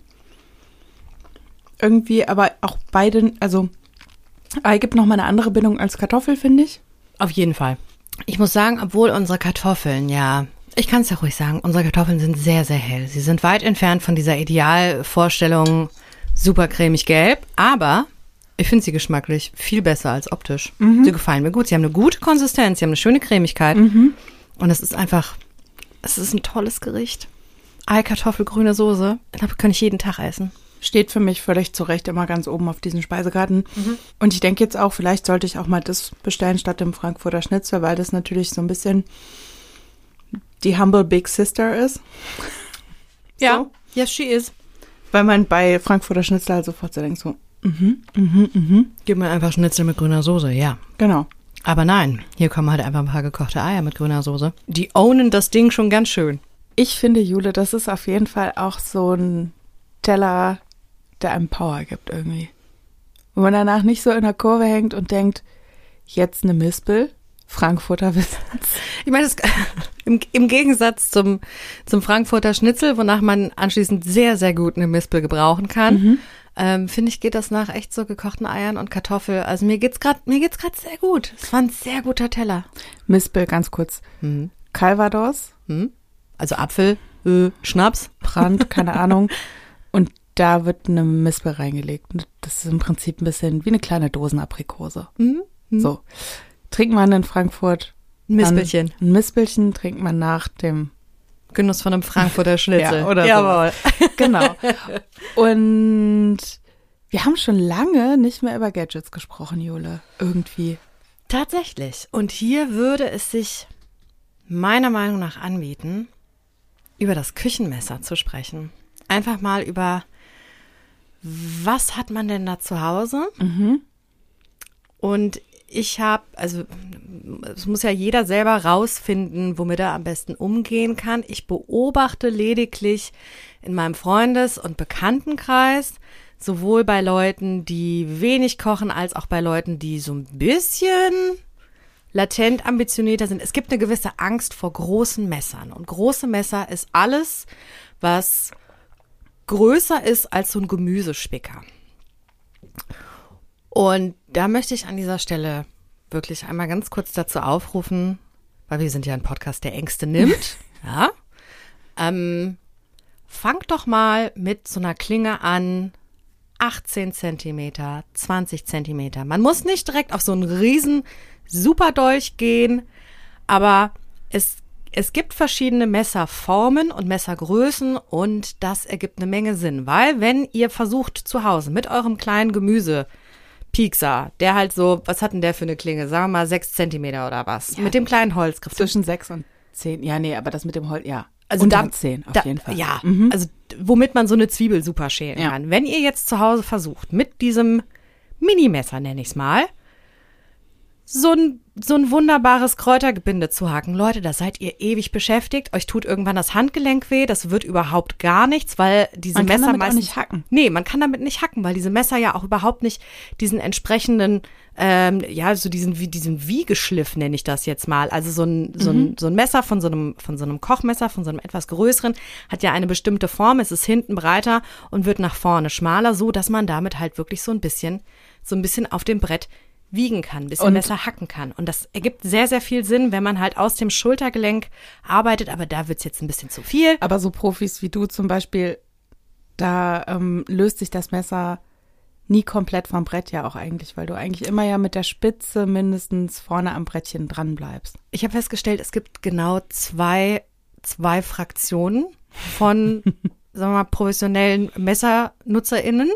Irgendwie, aber auch beide, also Ei gibt nochmal eine andere Bindung als Kartoffel, finde ich. Auf jeden Fall. Ich muss sagen, obwohl unsere Kartoffeln, ja, ich kann es ja ruhig sagen, unsere Kartoffeln sind sehr, sehr hell. Sie sind weit entfernt von dieser Idealvorstellung super cremig gelb, aber ich finde sie geschmacklich viel besser als optisch. Mhm. Sie gefallen mir gut. Sie haben eine gute Konsistenz, sie haben eine schöne Cremigkeit. Mhm. Und es ist einfach, es ist ein tolles Gericht. Ei, Kartoffel, grüne Soße, das kann ich jeden Tag essen. Steht für mich völlig zu Recht immer ganz oben auf diesen Speisekarten. Mhm. Und ich denke jetzt auch, vielleicht sollte ich auch mal das bestellen statt dem Frankfurter Schnitzel, weil das natürlich so ein bisschen die Humble Big Sister ist. Ja, so. Yes, she is. Weil man bei Frankfurter Schnitzel halt sofort so denkt so, mhm, mhm, mhm. Gib mir einfach Schnitzel mit grüner Soße, ja. Genau. Aber nein, hier kommen halt einfach ein paar gekochte Eier mit grüner Soße. Die ownen das Ding schon ganz schön. Ich finde, Jule, das ist auf jeden Fall auch so ein Teller, der einem Power gibt irgendwie. Wo man danach nicht so in der Kurve hängt und denkt, jetzt eine Mispel, Frankfurter Witz. Ich meine, das, im, im Gegensatz zum, zum Frankfurter Schnitzel, wonach man anschließend sehr, sehr gut eine Mispel gebrauchen kann, mhm. ähm, finde ich, geht das nach echt so gekochten Eiern und Kartoffel. Also mir geht's gerade, mir geht's gerade sehr gut. Es war ein sehr guter Teller. Mispel, ganz kurz. Mhm. Calvados. Mhm. Also Apfel, äh, Schnaps. Brand, keine Ahnung. Und da wird eine Mispel reingelegt. Das ist im Prinzip ein bisschen wie eine kleine Dosenaprikose. Mhm. So. Trinkt man in Frankfurt ein Mispelchen. Ein Mispelchen trinkt man nach dem Genuss von einem Frankfurter Schnitzel. Ja, oder Jawohl. So. Genau. Und wir haben schon lange nicht mehr über Gadgets gesprochen, Jule. Irgendwie. Tatsächlich. Und hier würde es sich meiner Meinung nach anbieten, über das Küchenmesser zu sprechen. Einfach mal über, was hat man denn da zu Hause? Mhm. Und ich habe, also es muss ja jeder selber rausfinden, womit er am besten umgehen kann. Ich beobachte lediglich in meinem Freundes- und Bekanntenkreis, sowohl bei Leuten, die wenig kochen, als auch bei Leuten, die so ein bisschen latent ambitionierter sind. Es gibt eine gewisse Angst vor großen Messern. Und große Messer ist alles, was größer ist als so ein Gemüsespicker. Und da möchte ich an dieser Stelle wirklich einmal ganz kurz dazu aufrufen, weil wir sind ja ein Podcast, der Ängste nimmt. ja. Ähm, fangt doch mal mit so einer Klinge an, achtzehn Zentimeter, zwanzig Zentimeter. Man muss nicht direkt auf so einen riesen Superdolch gehen, Aber es, es gibt verschiedene Messerformen und Messergrößen und das ergibt eine Menge Sinn, weil wenn ihr versucht zu Hause mit eurem kleinen Gemüsepiekser, der halt so, was hat denn der für eine Klinge? Sagen wir mal sechs Zentimeter oder was? Ja, mit dem kleinen Holzgriff. Zwischen sechs und zehn. Ja, nee, aber das mit dem Holz, ja. Also unter da, zehn auf da, jeden Fall. Ja, mhm. also womit man so eine Zwiebel super schälen ja. kann. Wenn ihr jetzt zu Hause versucht, mit diesem Minimesser, nenne ich es mal, so ein, so ein wunderbares Kräutergebinde zu hacken. Leute, da seid ihr ewig beschäftigt. Euch tut irgendwann das Handgelenk weh. Das wird überhaupt gar nichts, weil diese man Messer kann damit meistens auch nicht hacken. Nee, man kann damit nicht hacken, weil diese Messer ja auch überhaupt nicht diesen entsprechenden, ähm, ja, so diesen, wie diesen Wiegeschliff nenne ich das jetzt mal. Also so ein, so ein, so ein Messer von so einem, von so einem Kochmesser, von so einem etwas größeren, hat ja eine bestimmte Form. Es ist hinten breiter und wird nach vorne schmaler, so dass man damit halt wirklich so ein bisschen, so ein bisschen auf dem Brett wiegen kann, ein bisschen und Messer hacken kann. Und das ergibt sehr, sehr viel Sinn, wenn man halt aus dem Schultergelenk arbeitet, aber da wird's jetzt ein bisschen zu viel. Aber so Profis wie du zum Beispiel, da ähm, löst sich das Messer nie komplett vom Brett ja auch eigentlich, weil du eigentlich immer ja mit der Spitze mindestens vorne am Brettchen dran bleibst. Ich habe festgestellt, es gibt genau zwei, zwei Fraktionen von, sagen wir mal, professionellen MessernutzerInnen.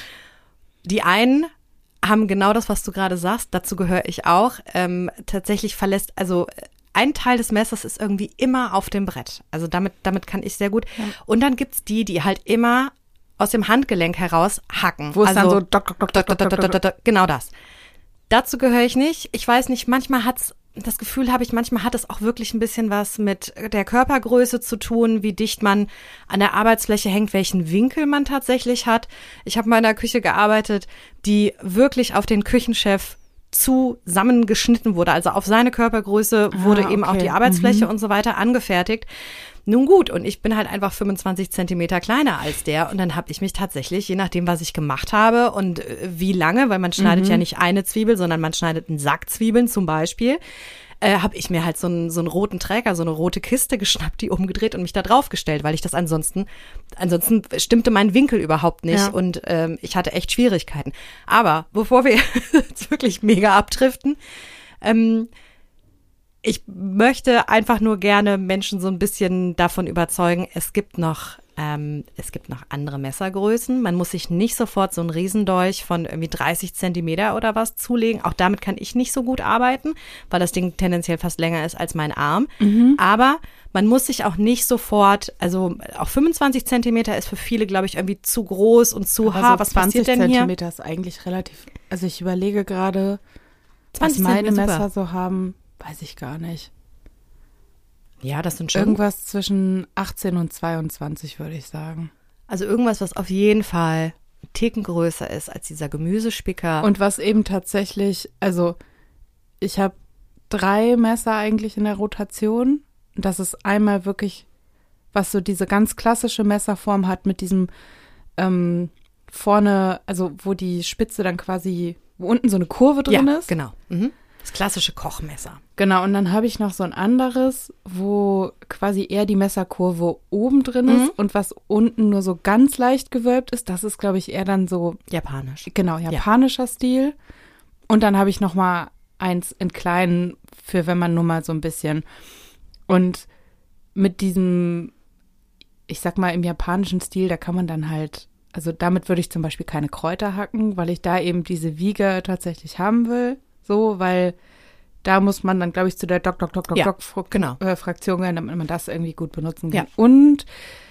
Die einen haben genau das, was du gerade sagst, dazu gehöre ich auch, ähm, tatsächlich verlässt, also ein Teil des Messers ist irgendwie immer auf dem Brett. Also damit, damit kann ich sehr gut. Ja. Und dann gibt's die, die halt immer aus dem Handgelenk heraus hacken. Wo es also, dann so dock, dock, dock, dock, dock, dock, dock, dock. Genau das. Dazu gehöre ich nicht. Ich weiß nicht, manchmal hat's, das Gefühl habe ich, manchmal hat es auch wirklich ein bisschen was mit der Körpergröße zu tun, wie dicht man an der Arbeitsfläche hängt, welchen Winkel man tatsächlich hat. Ich habe mal in einer Küche gearbeitet, die wirklich auf den Küchenchef zusammengeschnitten wurde. Also auf seine Körpergröße wurde ah, okay. eben auch die Arbeitsfläche mhm. und so weiter angefertigt. Nun gut, und ich bin halt einfach fünfundzwanzig Zentimeter kleiner als der und dann habe ich mich tatsächlich, je nachdem, was ich gemacht habe und wie lange, weil man schneidet mhm. ja nicht eine Zwiebel, sondern man schneidet einen Sack Zwiebeln zum Beispiel, äh, habe ich mir halt so einen, so einen roten Träger, so eine rote Kiste geschnappt, die umgedreht und mich da draufgestellt, weil ich das ansonsten, ansonsten stimmte mein Winkel überhaupt nicht ja. und ähm, ich hatte echt Schwierigkeiten. Aber bevor wir jetzt wirklich mega abdriften, ähm, ich möchte einfach nur gerne Menschen so ein bisschen davon überzeugen, es gibt noch, ähm, es gibt noch andere Messergrößen. Man muss sich nicht sofort so einen Riesendolch von irgendwie dreißig Zentimeter oder was zulegen. Auch damit kann ich nicht so gut arbeiten, weil das Ding tendenziell fast länger ist als mein Arm. Mhm. Aber man muss sich auch nicht sofort, also auch fünfundzwanzig Zentimeter ist für viele, glaube ich, irgendwie zu groß und zu hart. So was passiert denn hier? zwanzig Zentimeter ist eigentlich relativ, also ich überlege gerade, was meine Messer so haben. Weiß ich gar nicht. Ja, das sind schon irgendwas zwischen achtzehn und zweiundzwanzig, würde ich sagen. Also irgendwas, was auf jeden Fall ein Ticken größer ist als dieser Gemüsespicker. Und was eben tatsächlich, also ich habe drei Messer eigentlich in der Rotation. Das ist einmal wirklich, was so diese ganz klassische Messerform hat mit diesem ähm, vorne, also wo die Spitze dann quasi, wo unten so eine Kurve drin ja, ist. Genau. Mhm. Das klassische Kochmesser. Genau, und dann habe ich noch so ein anderes, wo quasi eher die Messerkurve oben drin ist mhm. und was unten nur so ganz leicht gewölbt ist. Das ist, glaube ich, eher dann so japanisch. Genau, japanischer ja. Stil. Und dann habe ich noch mal eins in klein für, wenn man nur mal so ein bisschen. Und mit diesem, ich sag mal, im japanischen Stil, da kann man dann halt, also damit würde ich zum Beispiel keine Kräuter hacken, weil ich da eben diese Wiege tatsächlich haben will. So, weil da muss man dann, glaube ich, zu der Doc, Doc, Doc, Doc, ja, Doc Fr- genau. äh, Fraktion gehen, damit man das irgendwie gut benutzen kann. Ja. Und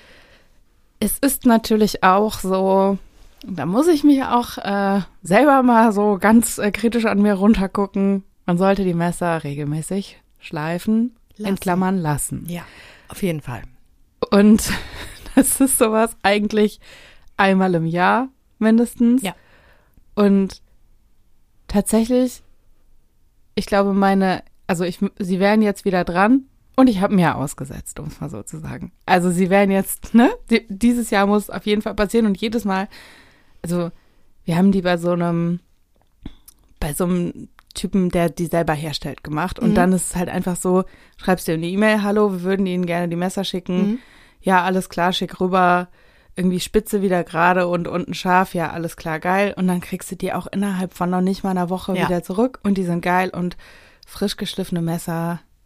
es ist natürlich auch so, da muss ich mich auch äh, selber mal so ganz äh, kritisch an mir runtergucken. Man sollte die Messer regelmäßig schleifen, lassen. in Klammern lassen. Ja, auf jeden Fall. Und das ist sowas eigentlich einmal im Jahr mindestens. Ja. Und tatsächlich, ich glaube, meine, also ich, sie wären jetzt wieder dran und ich habe mir ausgesetzt, um es mal so zu sagen. Also sie wären jetzt, ne, die, dieses Jahr muss auf jeden Fall passieren und jedes Mal, also wir haben die bei so einem, bei so einem Typen, der die selber herstellt, gemacht und mhm. dann ist es halt einfach so, schreibst dir eine E-Mail, hallo, wir würden Ihnen gerne die Messer schicken, mhm. ja, alles klar, schick rüber, irgendwie Spitze wieder gerade und unten scharf, ja, alles klar, geil. Und dann kriegst du die auch innerhalb von noch nicht mal einer Woche ja. wieder zurück und die sind geil und frisch geschliffene Messer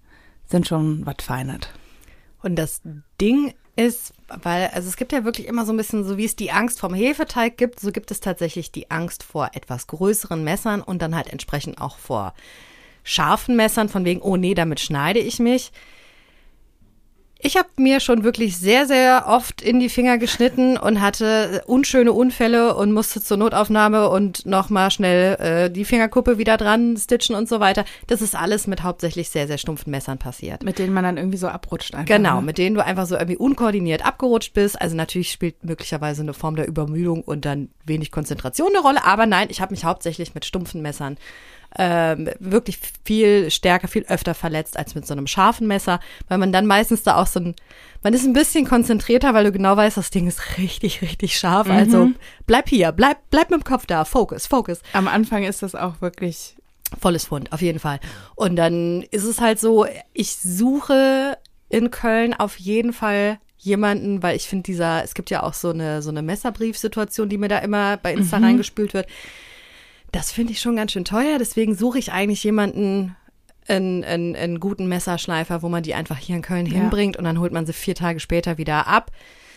sind schon was Feines. Und das Ding ist, weil, also es gibt ja wirklich immer so ein bisschen, so wie es die Angst vorm Hefeteig gibt, so gibt es tatsächlich die Angst vor etwas größeren Messern und dann halt entsprechend auch vor scharfen Messern, von wegen, oh nee, damit schneide ich mich. Ich habe mir schon wirklich sehr, sehr oft in die Finger geschnitten und hatte unschöne Unfälle und musste zur Notaufnahme und nochmal schnell äh, die Fingerkuppe wieder dran stitchen und so weiter. Das ist alles mit hauptsächlich sehr, sehr stumpfen Messern passiert. Mit denen man dann irgendwie so abrutscht einfach. Genau, ne? mit denen du einfach so irgendwie unkoordiniert abgerutscht bist. Also natürlich spielt möglicherweise eine Form der Übermüdung und dann wenig Konzentration eine Rolle. Aber nein, ich habe mich hauptsächlich mit stumpfen Messern Ähm, wirklich viel stärker, viel öfter verletzt als mit so einem scharfen Messer, weil man dann meistens da auch so ein, man ist ein bisschen konzentrierter, weil du genau weißt, das Ding ist richtig, richtig scharf, mhm. Also bleib hier, bleib, bleib mit dem Kopf da, Focus, Focus. Am Anfang ist das auch wirklich volles Pfund, auf jeden Fall. Und dann ist es halt so, ich suche in Köln auf jeden Fall jemanden, weil ich finde dieser, es gibt ja auch so eine, so eine Messerbriefsituation, die mir da immer bei Insta mhm. reingespült wird. Das finde ich schon ganz schön teuer, deswegen suche ich eigentlich jemanden, einen, einen, einen guten Messerschleifer, wo man die einfach hier in Köln ja. hinbringt und dann holt man sie vier Tage später wieder ab.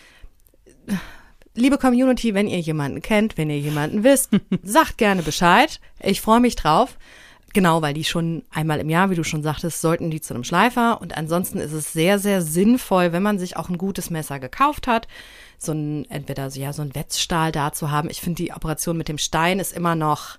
Liebe Community, wenn ihr jemanden kennt, wenn ihr jemanden wisst, sagt gerne Bescheid. Ich freue mich drauf. Genau, weil die schon einmal im Jahr, wie du schon sagtest, sollten die zu einem Schleifer. Und ansonsten ist es sehr, sehr sinnvoll, wenn man sich auch ein gutes Messer gekauft hat, so ein, entweder so, ja, so ein Wetzstahl da zu haben. Ich finde, die Operation mit dem Stein ist immer noch,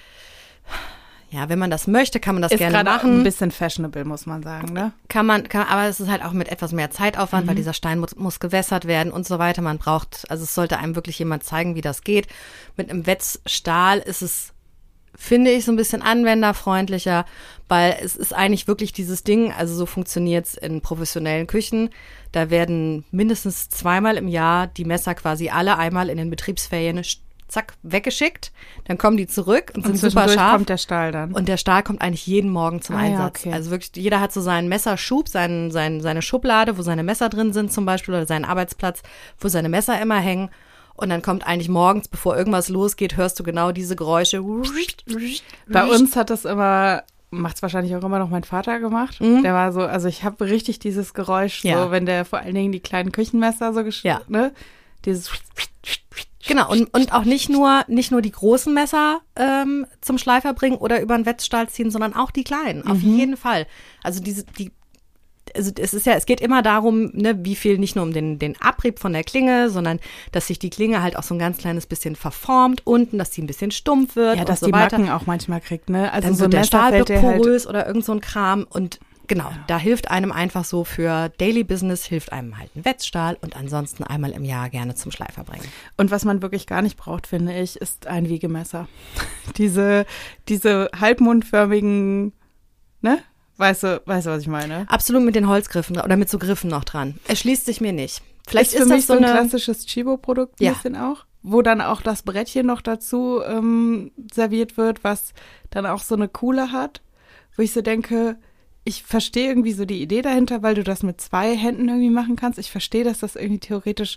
ja, wenn man das möchte, kann man das ist gerne machen. Ist ein bisschen fashionable, muss man sagen, ne? Kann man, kann, aber es ist halt auch mit etwas mehr Zeitaufwand, mhm. weil dieser Stein muss, muss gewässert werden und so weiter. Man braucht, also es sollte einem wirklich jemand zeigen, wie das geht. Mit einem Wetzstahl ist es, finde ich, so ein bisschen anwenderfreundlicher, weil es ist eigentlich wirklich dieses Ding, also so funktioniert's in professionellen Küchen. Da werden mindestens zweimal im Jahr die Messer quasi alle einmal in den Betriebsferien zack, weggeschickt. Dann kommen die zurück und, und sind super scharf. Kommt der Stahl dann. Und der Stahl kommt eigentlich jeden Morgen zum ah, Einsatz. Ja, okay. Also wirklich, jeder hat so seinen Messerschub, seinen, seinen, seine Schublade, wo seine Messer drin sind zum Beispiel, oder seinen Arbeitsplatz, wo seine Messer immer hängen. Und dann kommt eigentlich morgens, bevor irgendwas losgeht, hörst du genau diese Geräusche. Bei uns hat das immer, macht's wahrscheinlich auch immer noch mein Vater gemacht. Mhm. Der war so, also ich habe richtig dieses Geräusch, ja. so wenn der vor allen Dingen die kleinen Küchenmesser so gesch- ja. ne? Dieses Genau, und, und auch nicht nur, nicht nur die großen Messer ähm, zum Schleifer bringen oder über den Wetzstahl ziehen, sondern auch die kleinen, mhm. auf jeden Fall. Also diese, die, also es ist ja, es geht immer darum, ne, wie viel, nicht nur um den, den Abrieb von der Klinge, sondern dass sich die Klinge halt auch so ein ganz kleines bisschen verformt unten, dass die ein bisschen stumpf wird. Ja, dass und so die weiter. Macken auch manchmal kriegt, ne? Also dann so wird der Messer Stahl fällt wird dir halt porös oder irgend so ein Kram und genau, ja. Da hilft einem einfach so für Daily Business, hilft einem halt ein Wetzstahl und ansonsten einmal im Jahr gerne zum Schleifer bringen. Und was man wirklich gar nicht braucht, finde ich, ist ein Wiegemesser. diese, diese halbmondförmigen, ne? Weißt du, weißt du, was ich meine? Absolut, mit den Holzgriffen oder mit so Griffen noch dran. Erschließt sich mir nicht. Vielleicht ist, ist für das mich so so ein eine, klassisches Chibo-Produkt ein ja. bisschen auch, wo dann auch das Brettchen noch dazu ähm, serviert wird, was dann auch so eine Kuhle hat, wo ich so denke, ich verstehe irgendwie so die Idee dahinter, weil du das mit zwei Händen irgendwie machen kannst. Ich verstehe, dass das irgendwie theoretisch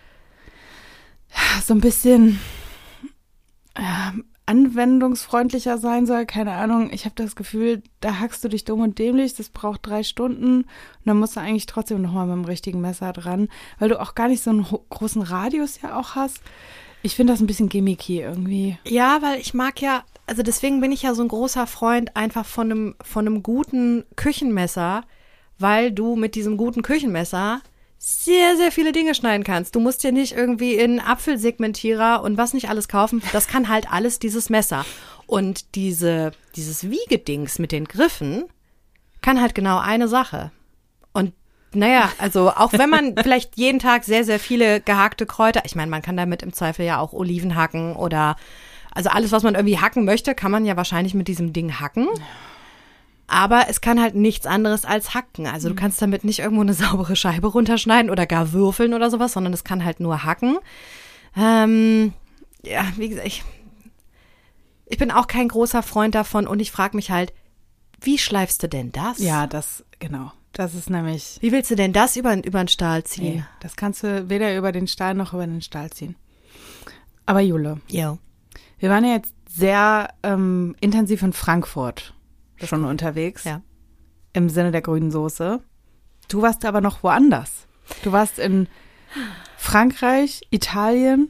so ein bisschen ja, anwendungsfreundlicher sein soll. Keine Ahnung. Ich habe das Gefühl, da hackst du dich dumm und dämlich. Das braucht drei Stunden. Und dann musst du eigentlich trotzdem nochmal mit dem richtigen Messer dran, weil du auch gar nicht so einen ho- großen Radius ja auch hast. Ich finde das ein bisschen gimmicky irgendwie. Ja, weil ich mag ja, also deswegen bin ich ja so ein großer Freund einfach von einem, von einem guten Küchenmesser, weil du mit diesem guten Küchenmesser sehr, sehr viele Dinge schneiden kannst. Du musst dir nicht irgendwie in Apfelsegmentierer und was nicht alles kaufen. Das kann halt alles dieses Messer. Und diese, dieses Wiegedings mit den Griffen kann halt genau eine Sache. Und naja, also auch wenn man vielleicht jeden Tag sehr, sehr viele gehackte Kräuter, ich meine, man kann damit im Zweifel ja auch Oliven hacken oder also alles, was man irgendwie hacken möchte, kann man ja wahrscheinlich mit diesem Ding hacken. Aber es kann halt nichts anderes als hacken. Also du kannst damit nicht irgendwo eine saubere Scheibe runterschneiden oder gar würfeln oder sowas, sondern es kann halt nur hacken. Ähm, ja, wie gesagt, ich, ich bin auch kein großer Freund davon und ich frage mich halt, wie schleifst du denn das? Ja, das, genau. Das ist nämlich. Wie willst du denn das über, über den Stahl ziehen? Nee, das kannst du weder über den Stahl noch über den Stahl ziehen. Aber Jule. Jo. Wir waren ja jetzt sehr ähm, intensiv in Frankfurt schon unterwegs. Ja. im Sinne der grünen Soße. Du warst aber noch woanders. Du warst in Frankreich, Italien.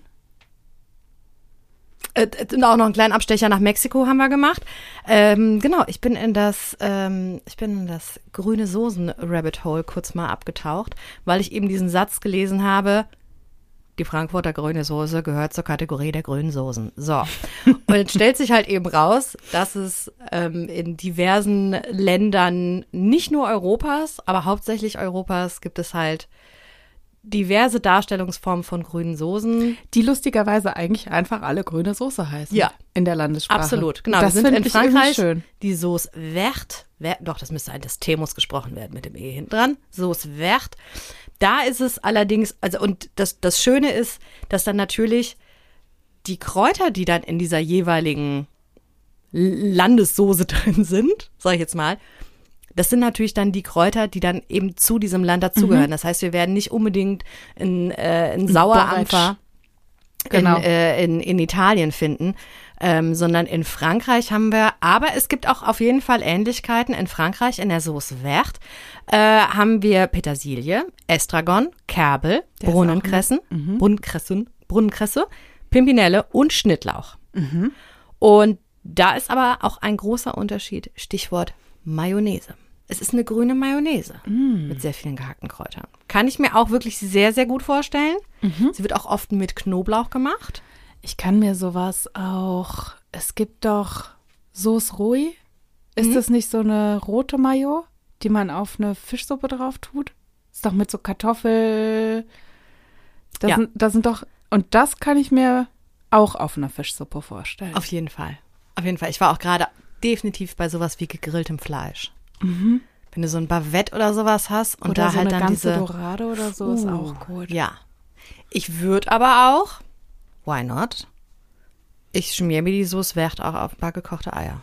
Äh, auch noch einen kleinen Abstecher nach Mexiko haben wir gemacht. Ähm, genau, ich bin in das, ähm, ich bin in das grüne Soßen-Rabbit Hole kurz mal abgetaucht, weil ich eben diesen Satz gelesen habe, die Frankfurter grüne Soße gehört zur Kategorie der grünen Soßen. So. Und jetzt stellt sich halt eben raus, dass es ähm, in diversen Ländern, nicht nur Europas, aber hauptsächlich Europas, gibt es halt diverse Darstellungsformen von grünen Soßen. Die lustigerweise eigentlich einfach alle grüne Soße heißen. Ja. In der Landessprache. Absolut, genau. Das Wir sind in ich Frankreich schön. die Sauce verte. Ver, doch, das müsste ein, das T muss gesprochen werden mit dem E hinten dran. Sauce verte. Da ist es allerdings, also und das, das Schöne ist, dass dann natürlich die Kräuter, die dann in dieser jeweiligen Landessoße drin sind, sag ich jetzt mal, das sind natürlich dann die Kräuter, die dann eben zu diesem Land dazugehören. Mhm. Das heißt, wir werden nicht unbedingt einen, äh, einen Sauerampfer genau. in, äh, in, in Italien finden, ähm, sondern in Frankreich haben wir, aber es gibt auch auf jeden Fall Ähnlichkeiten. In Frankreich, in der Sauce verte, äh, haben wir Petersilie, Estragon, Kerbel, der Brunnenkressen, mhm. Brunnenkressen, Brunnenkresse, Pimpinelle und Schnittlauch. Mhm. Und da ist aber auch ein großer Unterschied, Stichwort Mayonnaise. Es ist eine grüne Mayonnaise mm. mit sehr vielen gehackten Kräutern. Kann ich mir auch wirklich sehr, sehr gut vorstellen. Mhm. Sie wird auch oft mit Knoblauch gemacht. Ich kann mir sowas auch, es gibt doch Sauce Rui. Ist Mhm. das nicht so eine rote Mayo, die man auf eine Fischsuppe drauf tut? Ist doch mit so Kartoffel. Das, Ja. sind, das sind doch, und das kann ich mir auch auf einer Fischsuppe vorstellen. Auf jeden Fall. Auf jeden Fall. Ich war auch gerade definitiv bei sowas wie gegrilltem Fleisch. Mhm. Wenn du so ein Bavette oder sowas hast und oder da so halt eine dann ganze diese Dorade oder so ist Uh, auch gut. Ja. Ich würde aber auch, why not? Ich schmier mir die Sauce verte auch auf ein paar gekochte Eier.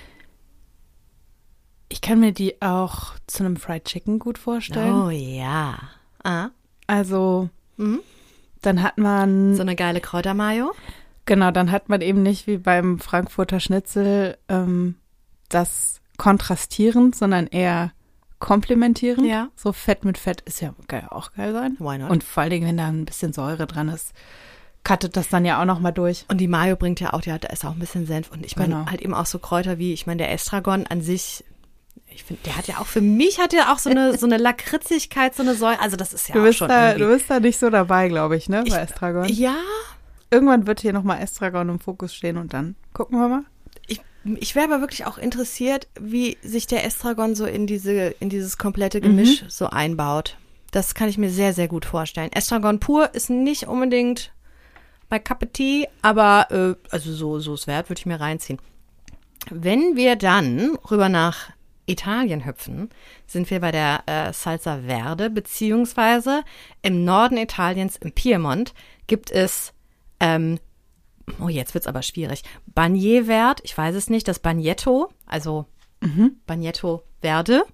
Ich kann mir die auch zu einem Fried Chicken gut vorstellen. Oh ja. Ah. Also, Mhm. dann hat man, So eine geile Kräutermayo. genau, dann hat man eben nicht wie beim Frankfurter Schnitzel ähm, das kontrastierend, sondern eher komplementierend. Ja. So Fett mit Fett ist ja geil, auch geil sein. Why not? Und vor allen Dingen, wenn da ein bisschen Säure dran ist, cuttet das dann ja auch nochmal durch. Und die Mayo bringt ja auch, ja, da ist auch ein bisschen Senf. Und ich meine, Genau. halt eben auch so Kräuter wie, ich meine, der Estragon an sich, ich finde, der hat ja auch, für mich hat der auch so eine, so eine Lakritzigkeit, so eine Säure. Also das ist ja Du auch bist, schon da, irgendwie. du bist da nicht so dabei, glaube ich, ne, Ich- bei Estragon. Ja, Irgendwann wird hier nochmal Estragon im Fokus stehen und dann gucken wir mal. ich, ich wäre aber wirklich auch interessiert, wie sich der Estragon so in diese, in dieses komplette Gemisch so einbaut. Das kann ich mir sehr, sehr gut vorstellen. Estragon pur ist nicht unbedingt bei Cup of Tea, aber äh, also so, so es wert, würde ich mir reinziehen. Wenn wir dann rüber nach Italien hüpfen, sind wir bei der äh, Salsa Verde, beziehungsweise im Norden Italiens, im Piemont, gibt es, ähm, oh jetzt wird's aber schwierig, Bagné Verde, ich weiß es nicht, das Bagnetto, also Mhm. Bagnetto Verde.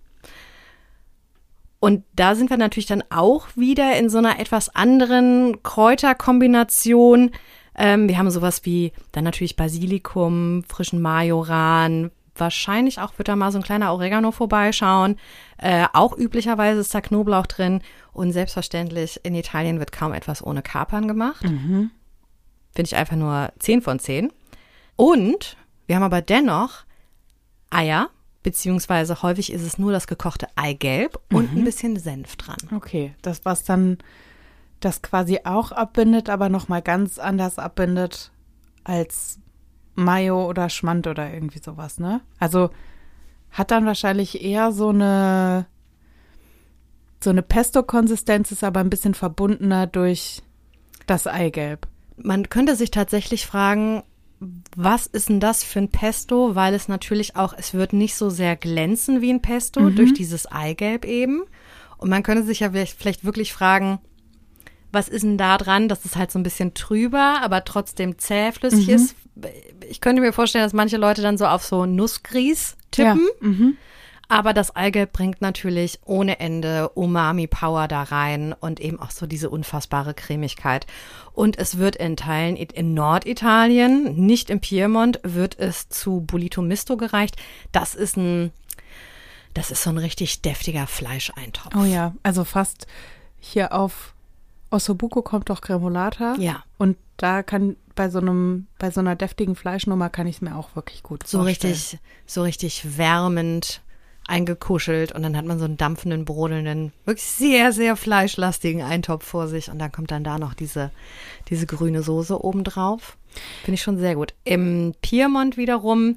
Und da sind wir natürlich dann auch wieder in so einer etwas anderen Kräuterkombination. Ähm, wir haben sowas wie dann natürlich Basilikum, frischen Majoran, wahrscheinlich auch wird da mal so ein kleiner Oregano vorbeischauen. Äh, auch üblicherweise ist da Knoblauch drin. Und selbstverständlich in Italien wird kaum etwas ohne Kapern gemacht. Mhm. Finde ich einfach nur zehn von zehn. Und wir haben aber dennoch Eier, beziehungsweise häufig ist es nur das gekochte Eigelb und ein bisschen Senf dran. Okay, das, was dann das quasi auch abbindet, aber nochmal ganz anders abbindet als Mayo oder Schmand oder irgendwie sowas, ne? Also hat dann wahrscheinlich eher so eine so eine Pesto-Konsistenz, ist aber ein bisschen verbundener durch das Eigelb. Man könnte sich tatsächlich fragen, was ist denn das für ein Pesto? Weil es natürlich auch, es wird nicht so sehr glänzen wie ein Pesto Mhm. durch dieses Eigelb eben. Und man könnte sich ja vielleicht, vielleicht wirklich fragen, was ist denn da dran, dass es halt so ein bisschen trüber, aber trotzdem zähflüssig Mhm. ist. Ich könnte mir vorstellen, dass manche Leute dann so auf so Nussgrieß tippen. Ja. Mhm. Aber das Eigelb bringt natürlich ohne Ende Umami-Power da rein und eben auch so diese unfassbare Cremigkeit. Und es wird in Teilen in Norditalien, nicht im Piemont, wird es zu Bollito Misto gereicht. Das ist ein, das ist so ein richtig deftiger Fleischeintopf. Oh ja, also fast hier auf Ossobuco kommt doch Gremolata. Ja. Und da kann bei so einem, bei so einer deftigen Fleischnummer kann ich es mir auch wirklich gut so vorstellen. richtig, so richtig wärmend eingekuschelt und dann hat man so einen dampfenden, brodelnden, wirklich sehr, sehr fleischlastigen Eintopf vor sich und dann kommt dann da noch diese, diese grüne Soße obendrauf. Finde ich schon sehr gut. Im Piemont wiederum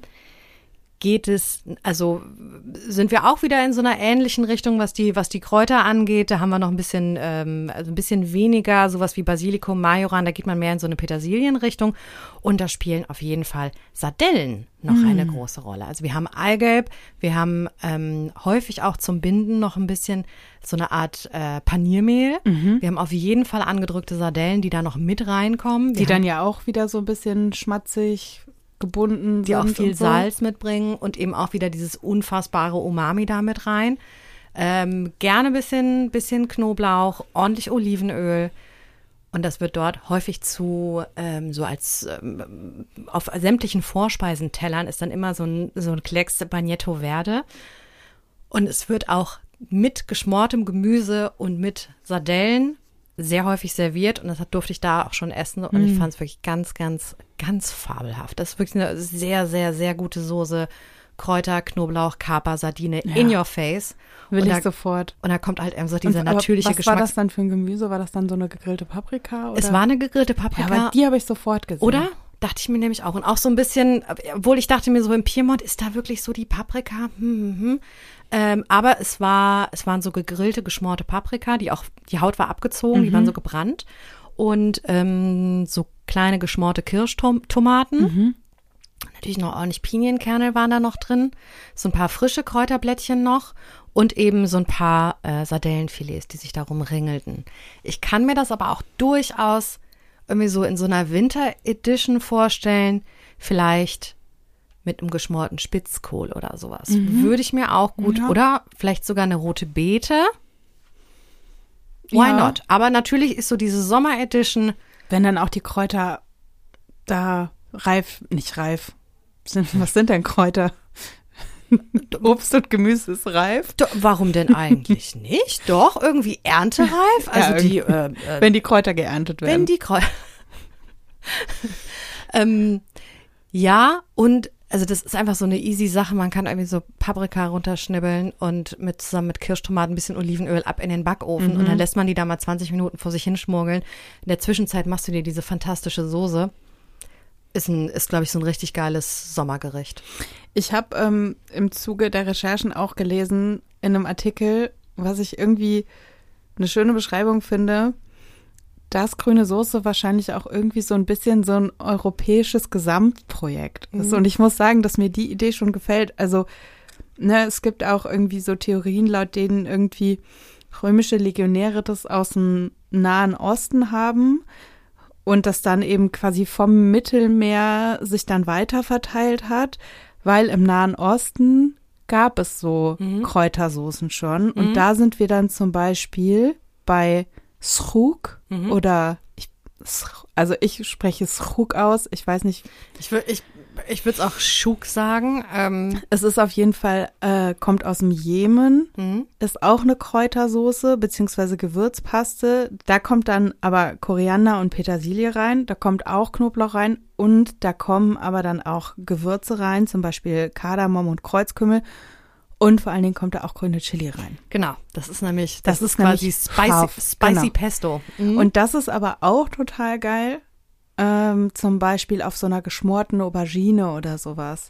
geht es, also sind wir auch wieder in so einer ähnlichen Richtung, was die, was die Kräuter angeht. Da haben wir noch ein bisschen, ähm, also ein bisschen weniger, sowas wie Basilikum, Majoran, da geht man mehr in so eine Petersilienrichtung. Und da spielen auf jeden Fall Sardellen noch mm. eine große Rolle. Also wir haben Eigelb, wir haben ähm, häufig auch zum Binden noch ein bisschen so eine Art äh, Paniermehl. Mhm. Wir haben auf jeden Fall angedrückte Sardellen, die da noch mit reinkommen. Wir die dann ja auch wieder so ein bisschen schmatzig gebunden die sind auch viel so. Salz mitbringen und eben auch wieder dieses unfassbare Umami da mit rein. Ähm, gerne ein bisschen, bisschen Knoblauch, ordentlich Olivenöl und das wird dort häufig zu, ähm, so als ähm, auf sämtlichen Vorspeisentellern ist dann immer so ein, so ein Klecks Bagnetto Verde und es wird auch mit geschmortem Gemüse und mit Sardellen sehr häufig serviert und das durfte ich da auch schon essen und mm. ich fand es wirklich ganz, ganz, ganz fabelhaft. Das ist wirklich eine sehr, sehr, sehr gute Soße. Kräuter, Knoblauch, Kaper, Sardine ja. in your face. Will und ich da, sofort. Und da kommt halt eben so dieser und, natürliche was Geschmack. Was war das dann für ein Gemüse? War das dann so eine gegrillte Paprika? Oder? Es war eine gegrillte Paprika. Ja, aber die habe ich sofort gesehen. Oder? Dachte ich mir nämlich auch. Und auch so ein bisschen, obwohl ich dachte mir so im Piemont, ist da wirklich so die Paprika? Hm, hm, hm. Ähm, aber es war, es waren so gegrillte, geschmorte Paprika, die auch, die Haut war abgezogen, mhm. die waren so gebrannt. Und ähm, so kleine geschmorte Kirschtomaten. Mhm. Natürlich noch ordentlich Pinienkerne waren da noch drin. So ein paar frische Kräuterblättchen noch. Und eben so ein paar äh, Sardellenfilets, die sich darum ringelten. Ich kann mir das aber auch durchaus irgendwie so in so einer Winter-Edition vorstellen. Vielleicht mit einem geschmorten Spitzkohl oder sowas. Mhm. Würde ich mir auch gut, ja. Oder vielleicht sogar eine rote Beete. Why ja. not? Aber natürlich ist so diese Sommer-Edition. Wenn dann auch die Kräuter da reif, nicht reif. Sind, was sind denn Kräuter? Obst und Gemüse ist reif. Do, warum denn eigentlich nicht? Doch, irgendwie erntereif. Also ja, die, äh, äh, wenn die Kräuter geerntet werden. Wenn die Kräuter. ähm, ja, und also das ist einfach so eine easy Sache. Man kann irgendwie so Paprika runterschnibbeln und mit zusammen mit Kirschtomaten ein bisschen Olivenöl ab in den Backofen. Mhm. Und dann lässt man die da mal zwanzig Minuten vor sich hinschmuggeln. In der Zwischenzeit machst du dir diese fantastische Soße. Ist, ein, ist glaube ich, so ein richtig geiles Sommergericht. Ich habe ähm, im Zuge der Recherchen auch gelesen in einem Artikel, was ich irgendwie eine schöne Beschreibung finde, dass grüne Soße wahrscheinlich auch irgendwie so ein bisschen so ein europäisches Gesamtprojekt ist. Mhm. Und ich muss sagen, dass mir die Idee schon gefällt. Also, ne, es gibt auch irgendwie so Theorien, laut denen irgendwie römische Legionäre das aus dem Nahen Osten haben und das dann eben quasi vom Mittelmeer sich dann weiter verteilt hat, weil im Nahen Osten gab es so mhm. Kräutersoßen schon. Und mhm. da sind wir dann zum Beispiel bei Sruk mhm. oder ich, also ich spreche Sruk aus, ich weiß nicht. Ich würde ich, ich würde es auch Schuk sagen. Ähm. Es ist auf jeden Fall, äh, kommt aus dem Jemen, mhm. ist auch eine Kräutersoße beziehungsweise Gewürzpaste. Da kommt dann aber Koriander und Petersilie rein, da kommt auch Knoblauch rein und da kommen aber dann auch Gewürze rein, zum Beispiel Kardamom und Kreuzkümmel. Und vor allen Dingen kommt da auch grüne Chili rein. Genau, das ist nämlich, das, das ist ist quasi nämlich spicy, scharf, spicy genau. Pesto. Mhm. Und das ist aber auch total geil, ähm, zum Beispiel auf so einer geschmorten Aubergine oder sowas.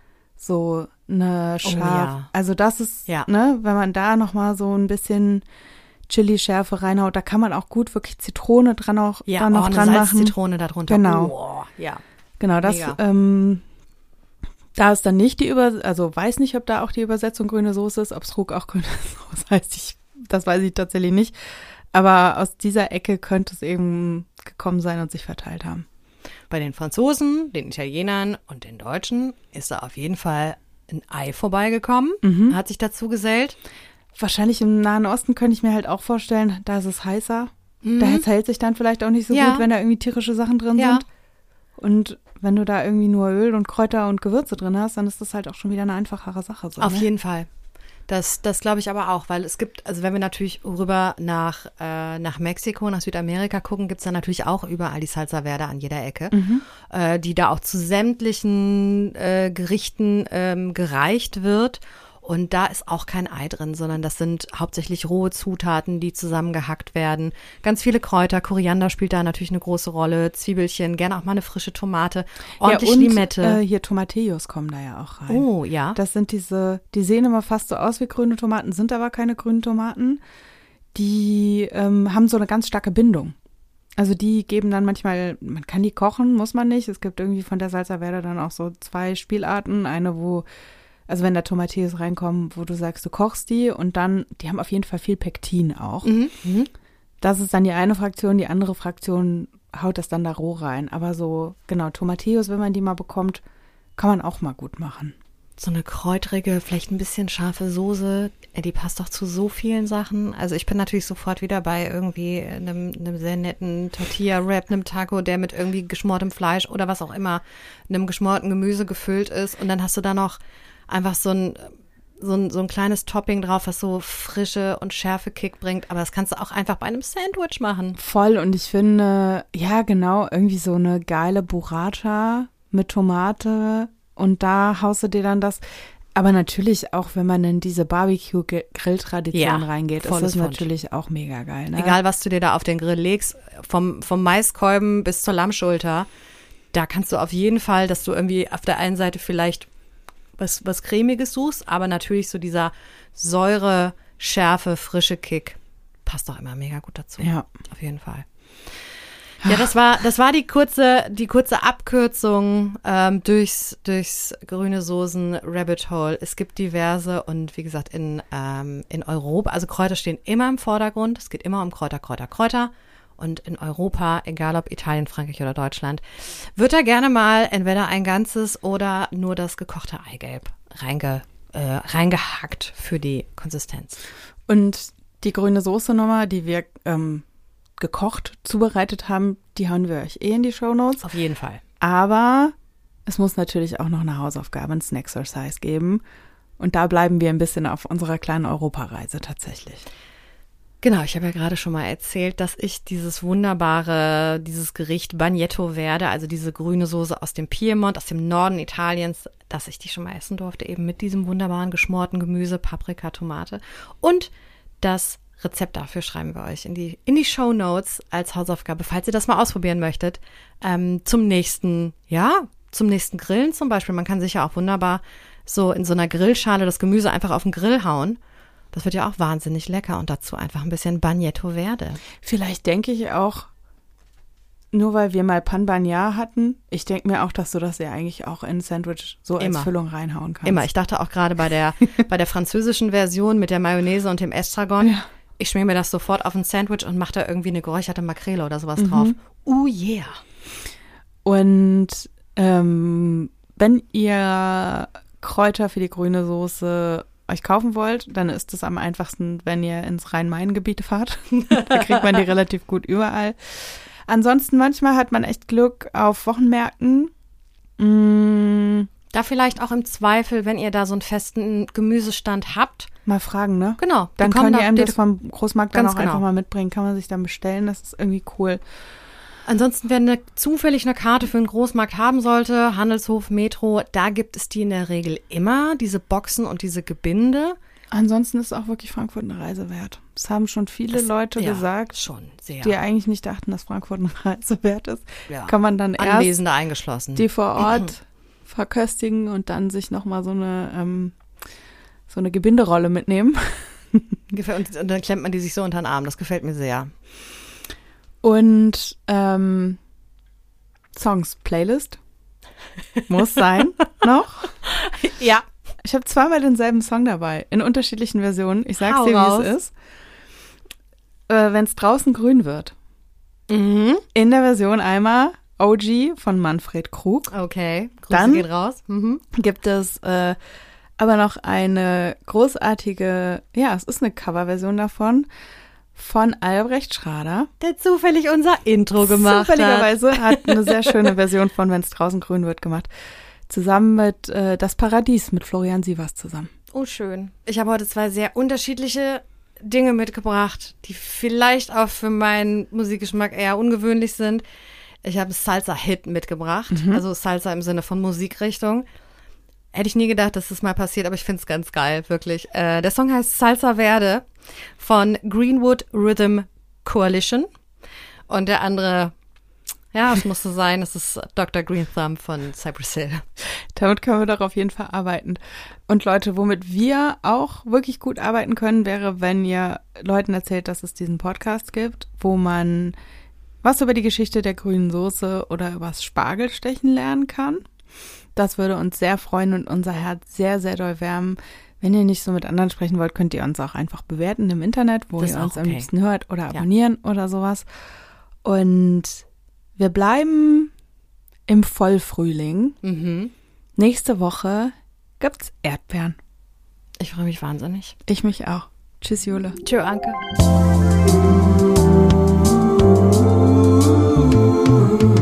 So eine scharf. Oh, ja. Also das ist, ja. ne, wenn man da nochmal so ein bisschen Chili-Schärfe reinhaut, da kann man auch gut wirklich Zitrone dran auch ja, dann noch oh, dran eine machen. Salzzitrone da drunter. Genau. Oh, ja. Genau, das, ähm, da ist dann nicht die Über, also weiß nicht, ob da auch die Übersetzung grüne Soße ist, ob Sruk auch grüne Soße heißt, ich, das weiß ich tatsächlich nicht. Aber aus dieser Ecke könnte es eben gekommen sein und sich verteilt haben. Bei den Franzosen, den Italienern und den Deutschen ist da auf jeden Fall ein Ei vorbeigekommen, mhm. hat sich dazu gesellt. Wahrscheinlich im Nahen Osten könnte ich mir halt auch vorstellen, da ist es heißer. Mhm. Da hält sich dann vielleicht auch nicht so ja. gut, wenn da irgendwie tierische Sachen drin ja. sind. Und wenn du da irgendwie nur Öl und Kräuter und Gewürze drin hast, dann ist das halt auch schon wieder eine einfachere Sache. So, Auf ne? jeden Fall. Das, das glaube ich aber auch, weil es gibt, also wenn wir natürlich rüber nach, äh, nach Mexiko, nach Südamerika gucken, gibt es da natürlich auch überall die Salsa Verde an jeder Ecke, mhm. äh, die da auch zu sämtlichen äh, Gerichten ähm, gereicht wird. Und da ist auch kein Ei drin, sondern das sind hauptsächlich rohe Zutaten, die zusammengehackt werden. Ganz viele Kräuter, Koriander spielt da natürlich eine große Rolle, Zwiebelchen, gerne auch mal eine frische Tomate, ordentlich ja, und, Limette. Äh, hier Tomatillos kommen da ja auch rein. Oh, ja. Das sind diese, die sehen immer fast so aus wie grüne Tomaten, sind aber keine grünen Tomaten. Die ähm, haben so eine ganz starke Bindung. Also die geben dann manchmal, man kann die kochen, muss man nicht. Es gibt irgendwie von der Salsa Verde dann auch so zwei Spielarten. Eine, wo Also wenn da Tomatillos reinkommen, wo du sagst, du kochst die und dann, die haben auf jeden Fall viel Pektin auch. Mhm. Das ist dann die eine Fraktion, die andere Fraktion haut das dann da roh rein. Aber so, genau, Tomatillos, wenn man die mal bekommt, kann man auch mal gut machen. So eine kräutrige, vielleicht ein bisschen scharfe Soße, die passt doch zu so vielen Sachen. Also ich bin natürlich sofort wieder bei irgendwie einem, einem sehr netten Tortilla-Wrap, einem Taco, der mit irgendwie geschmortem Fleisch oder was auch immer, einem geschmorten Gemüse gefüllt ist. Und dann hast du da noch einfach so ein, so ein, so ein kleines Topping drauf, was so Frische und Schärfe Kick bringt. Aber das kannst du auch einfach bei einem Sandwich machen. Voll. Und ich finde, ja genau, irgendwie so eine geile Burrata mit Tomate und da haust du dir dann das. Aber natürlich auch, wenn man in diese Barbecue-Grill-Tradition ja, reingeht, ist das natürlich auch mega geil. Ne? Egal, was du dir da auf den Grill legst, vom, vom Maiskolben bis zur Lammschulter, da kannst du auf jeden Fall, dass du irgendwie auf der einen Seite vielleicht was, was Cremiges suchst, aber natürlich so dieser Säure, Schärfe, frische Kick passt doch immer mega gut dazu. Ja. Auf jeden Fall. Ja, das war, das war die kurze, die kurze Abkürzung ähm, durchs, durchs grüne Soßen Rabbit Hole. Es gibt diverse und wie gesagt in, ähm, in Europa, also Kräuter stehen immer im Vordergrund. Es geht immer um Kräuter, Kräuter, Kräuter. Und in Europa, egal ob Italien, Frankreich oder Deutschland, wird da gerne mal entweder ein ganzes oder nur das gekochte Eigelb reinge, äh, reingehackt für die Konsistenz. Und die grüne Soße nochmal, die wir ähm, gekocht, zubereitet haben, die hauen wir euch eh in die Shownotes. Auf jeden Fall. Aber es muss natürlich auch noch eine Hausaufgabe, ein Snack-Exercise geben. Und da bleiben wir ein bisschen auf unserer kleinen Europareise tatsächlich. Genau, ich habe ja gerade schon mal erzählt, dass ich dieses wunderbare, dieses Gericht Bagnetto Verde, also diese grüne Soße aus dem Piemont, aus dem Norden Italiens, dass ich die schon mal essen durfte, eben mit diesem wunderbaren geschmorten Gemüse, Paprika, Tomate. Und das Rezept dafür schreiben wir euch in die, in die Shownotes als Hausaufgabe, falls ihr das mal ausprobieren möchtet, ähm, zum nächsten, ja, zum nächsten Grillen zum Beispiel. Man kann sich ja auch wunderbar so in so einer Grillschale das Gemüse einfach auf den Grill hauen. Das wird ja auch wahnsinnig lecker und dazu einfach ein bisschen Bagnetto Verde. Vielleicht denke ich auch, nur weil wir mal Pan Bagnat hatten, ich denke mir auch, dass du das ja eigentlich auch in ein Sandwich so Immer. als Füllung reinhauen kannst. Immer. Ich dachte auch gerade bei der, bei der französischen Version mit der Mayonnaise und dem Estragon, ja. Ich schmier mir das sofort auf ein Sandwich und mache da irgendwie eine geräucherte Makrele oder sowas mhm. drauf. Oh yeah. Und ähm, wenn ihr Kräuter für die grüne Soße euch kaufen wollt, dann ist es am einfachsten, wenn ihr ins Rhein-Main-Gebiet fahrt. Da kriegt man die relativ gut überall. Ansonsten manchmal hat man echt Glück auf Wochenmärkten. Mm. Da vielleicht auch im Zweifel, wenn ihr da so einen festen Gemüsestand habt. Mal fragen, ne? Genau. Dann können die einem das vom Großmarkt dann auch genau. einfach mal mitbringen. Kann man sich dann bestellen. Das ist irgendwie cool. Ansonsten, wenn eine, zufällig eine Karte für einen Großmarkt haben sollte, Handelshof, Metro, da gibt es die in der Regel immer, diese Boxen und diese Gebinde. Ansonsten ist auch wirklich Frankfurt eine Reise wert. Das haben schon viele das, Leute ja, gesagt, schon sehr. Die eigentlich nicht dachten, dass Frankfurt eine Reise wert ist. Ja. Kann man dann erst Anwesende eingeschlossen. die vor Ort verköstigen und dann sich nochmal so eine ähm, so eine Gebinderolle mitnehmen. Und, und dann klemmt man die sich so unter den Arm. Das gefällt mir sehr. Und ähm, Songs, Playlist muss sein noch. Ja. Ich habe zweimal denselben Song dabei, in unterschiedlichen Versionen. Ich sag's Hau dir, wie es ist. Äh, Wenn es draußen grün wird. Mhm. In der Version einmal O G von Manfred Krug. Okay, Grüße Dann geht raus. Mhm. gibt es äh, aber noch eine großartige, ja, es ist eine Coverversion davon, von Albrecht Schrader. Der zufällig unser Intro gemacht Zufälligerweise hat. hat eine sehr schöne Version von Wenn es draußen grün wird gemacht. Zusammen mit äh, Das Paradies mit Florian Sievers zusammen. Oh, schön. Ich habe heute zwei sehr unterschiedliche Dinge mitgebracht, die vielleicht auch für meinen Musikgeschmack eher ungewöhnlich sind. Ich habe Salsa-Hit mitgebracht, mhm. also Salsa im Sinne von Musikrichtung. Hätte ich nie gedacht, dass das mal passiert, aber ich finde es ganz geil, wirklich. Äh, der Song heißt Salsa Verde von Greenwood Rhythm Coalition. Und der andere, ja, es musste sein, das ist Doktor Green Thumb von Cypress Hill. Damit können wir doch auf jeden Fall arbeiten. Und Leute, womit wir auch wirklich gut arbeiten können, wäre, wenn ihr Leuten erzählt, dass es diesen Podcast gibt, wo man was über die Geschichte der grünen Soße oder übers Spargelstechen lernen kann. Das würde uns sehr freuen und unser Herz sehr, sehr doll wärmen. Wenn ihr nicht so mit anderen sprechen wollt, könnt ihr uns auch einfach bewerten im Internet, wo das ihr uns okay. am liebsten hört oder abonnieren ja. oder sowas. Und wir bleiben im Vollfrühling. Mhm. Nächste Woche gibt's Erdbeeren. Ich freue mich wahnsinnig. Ich mich auch. Tschüss, Jule. Tschö, Anke.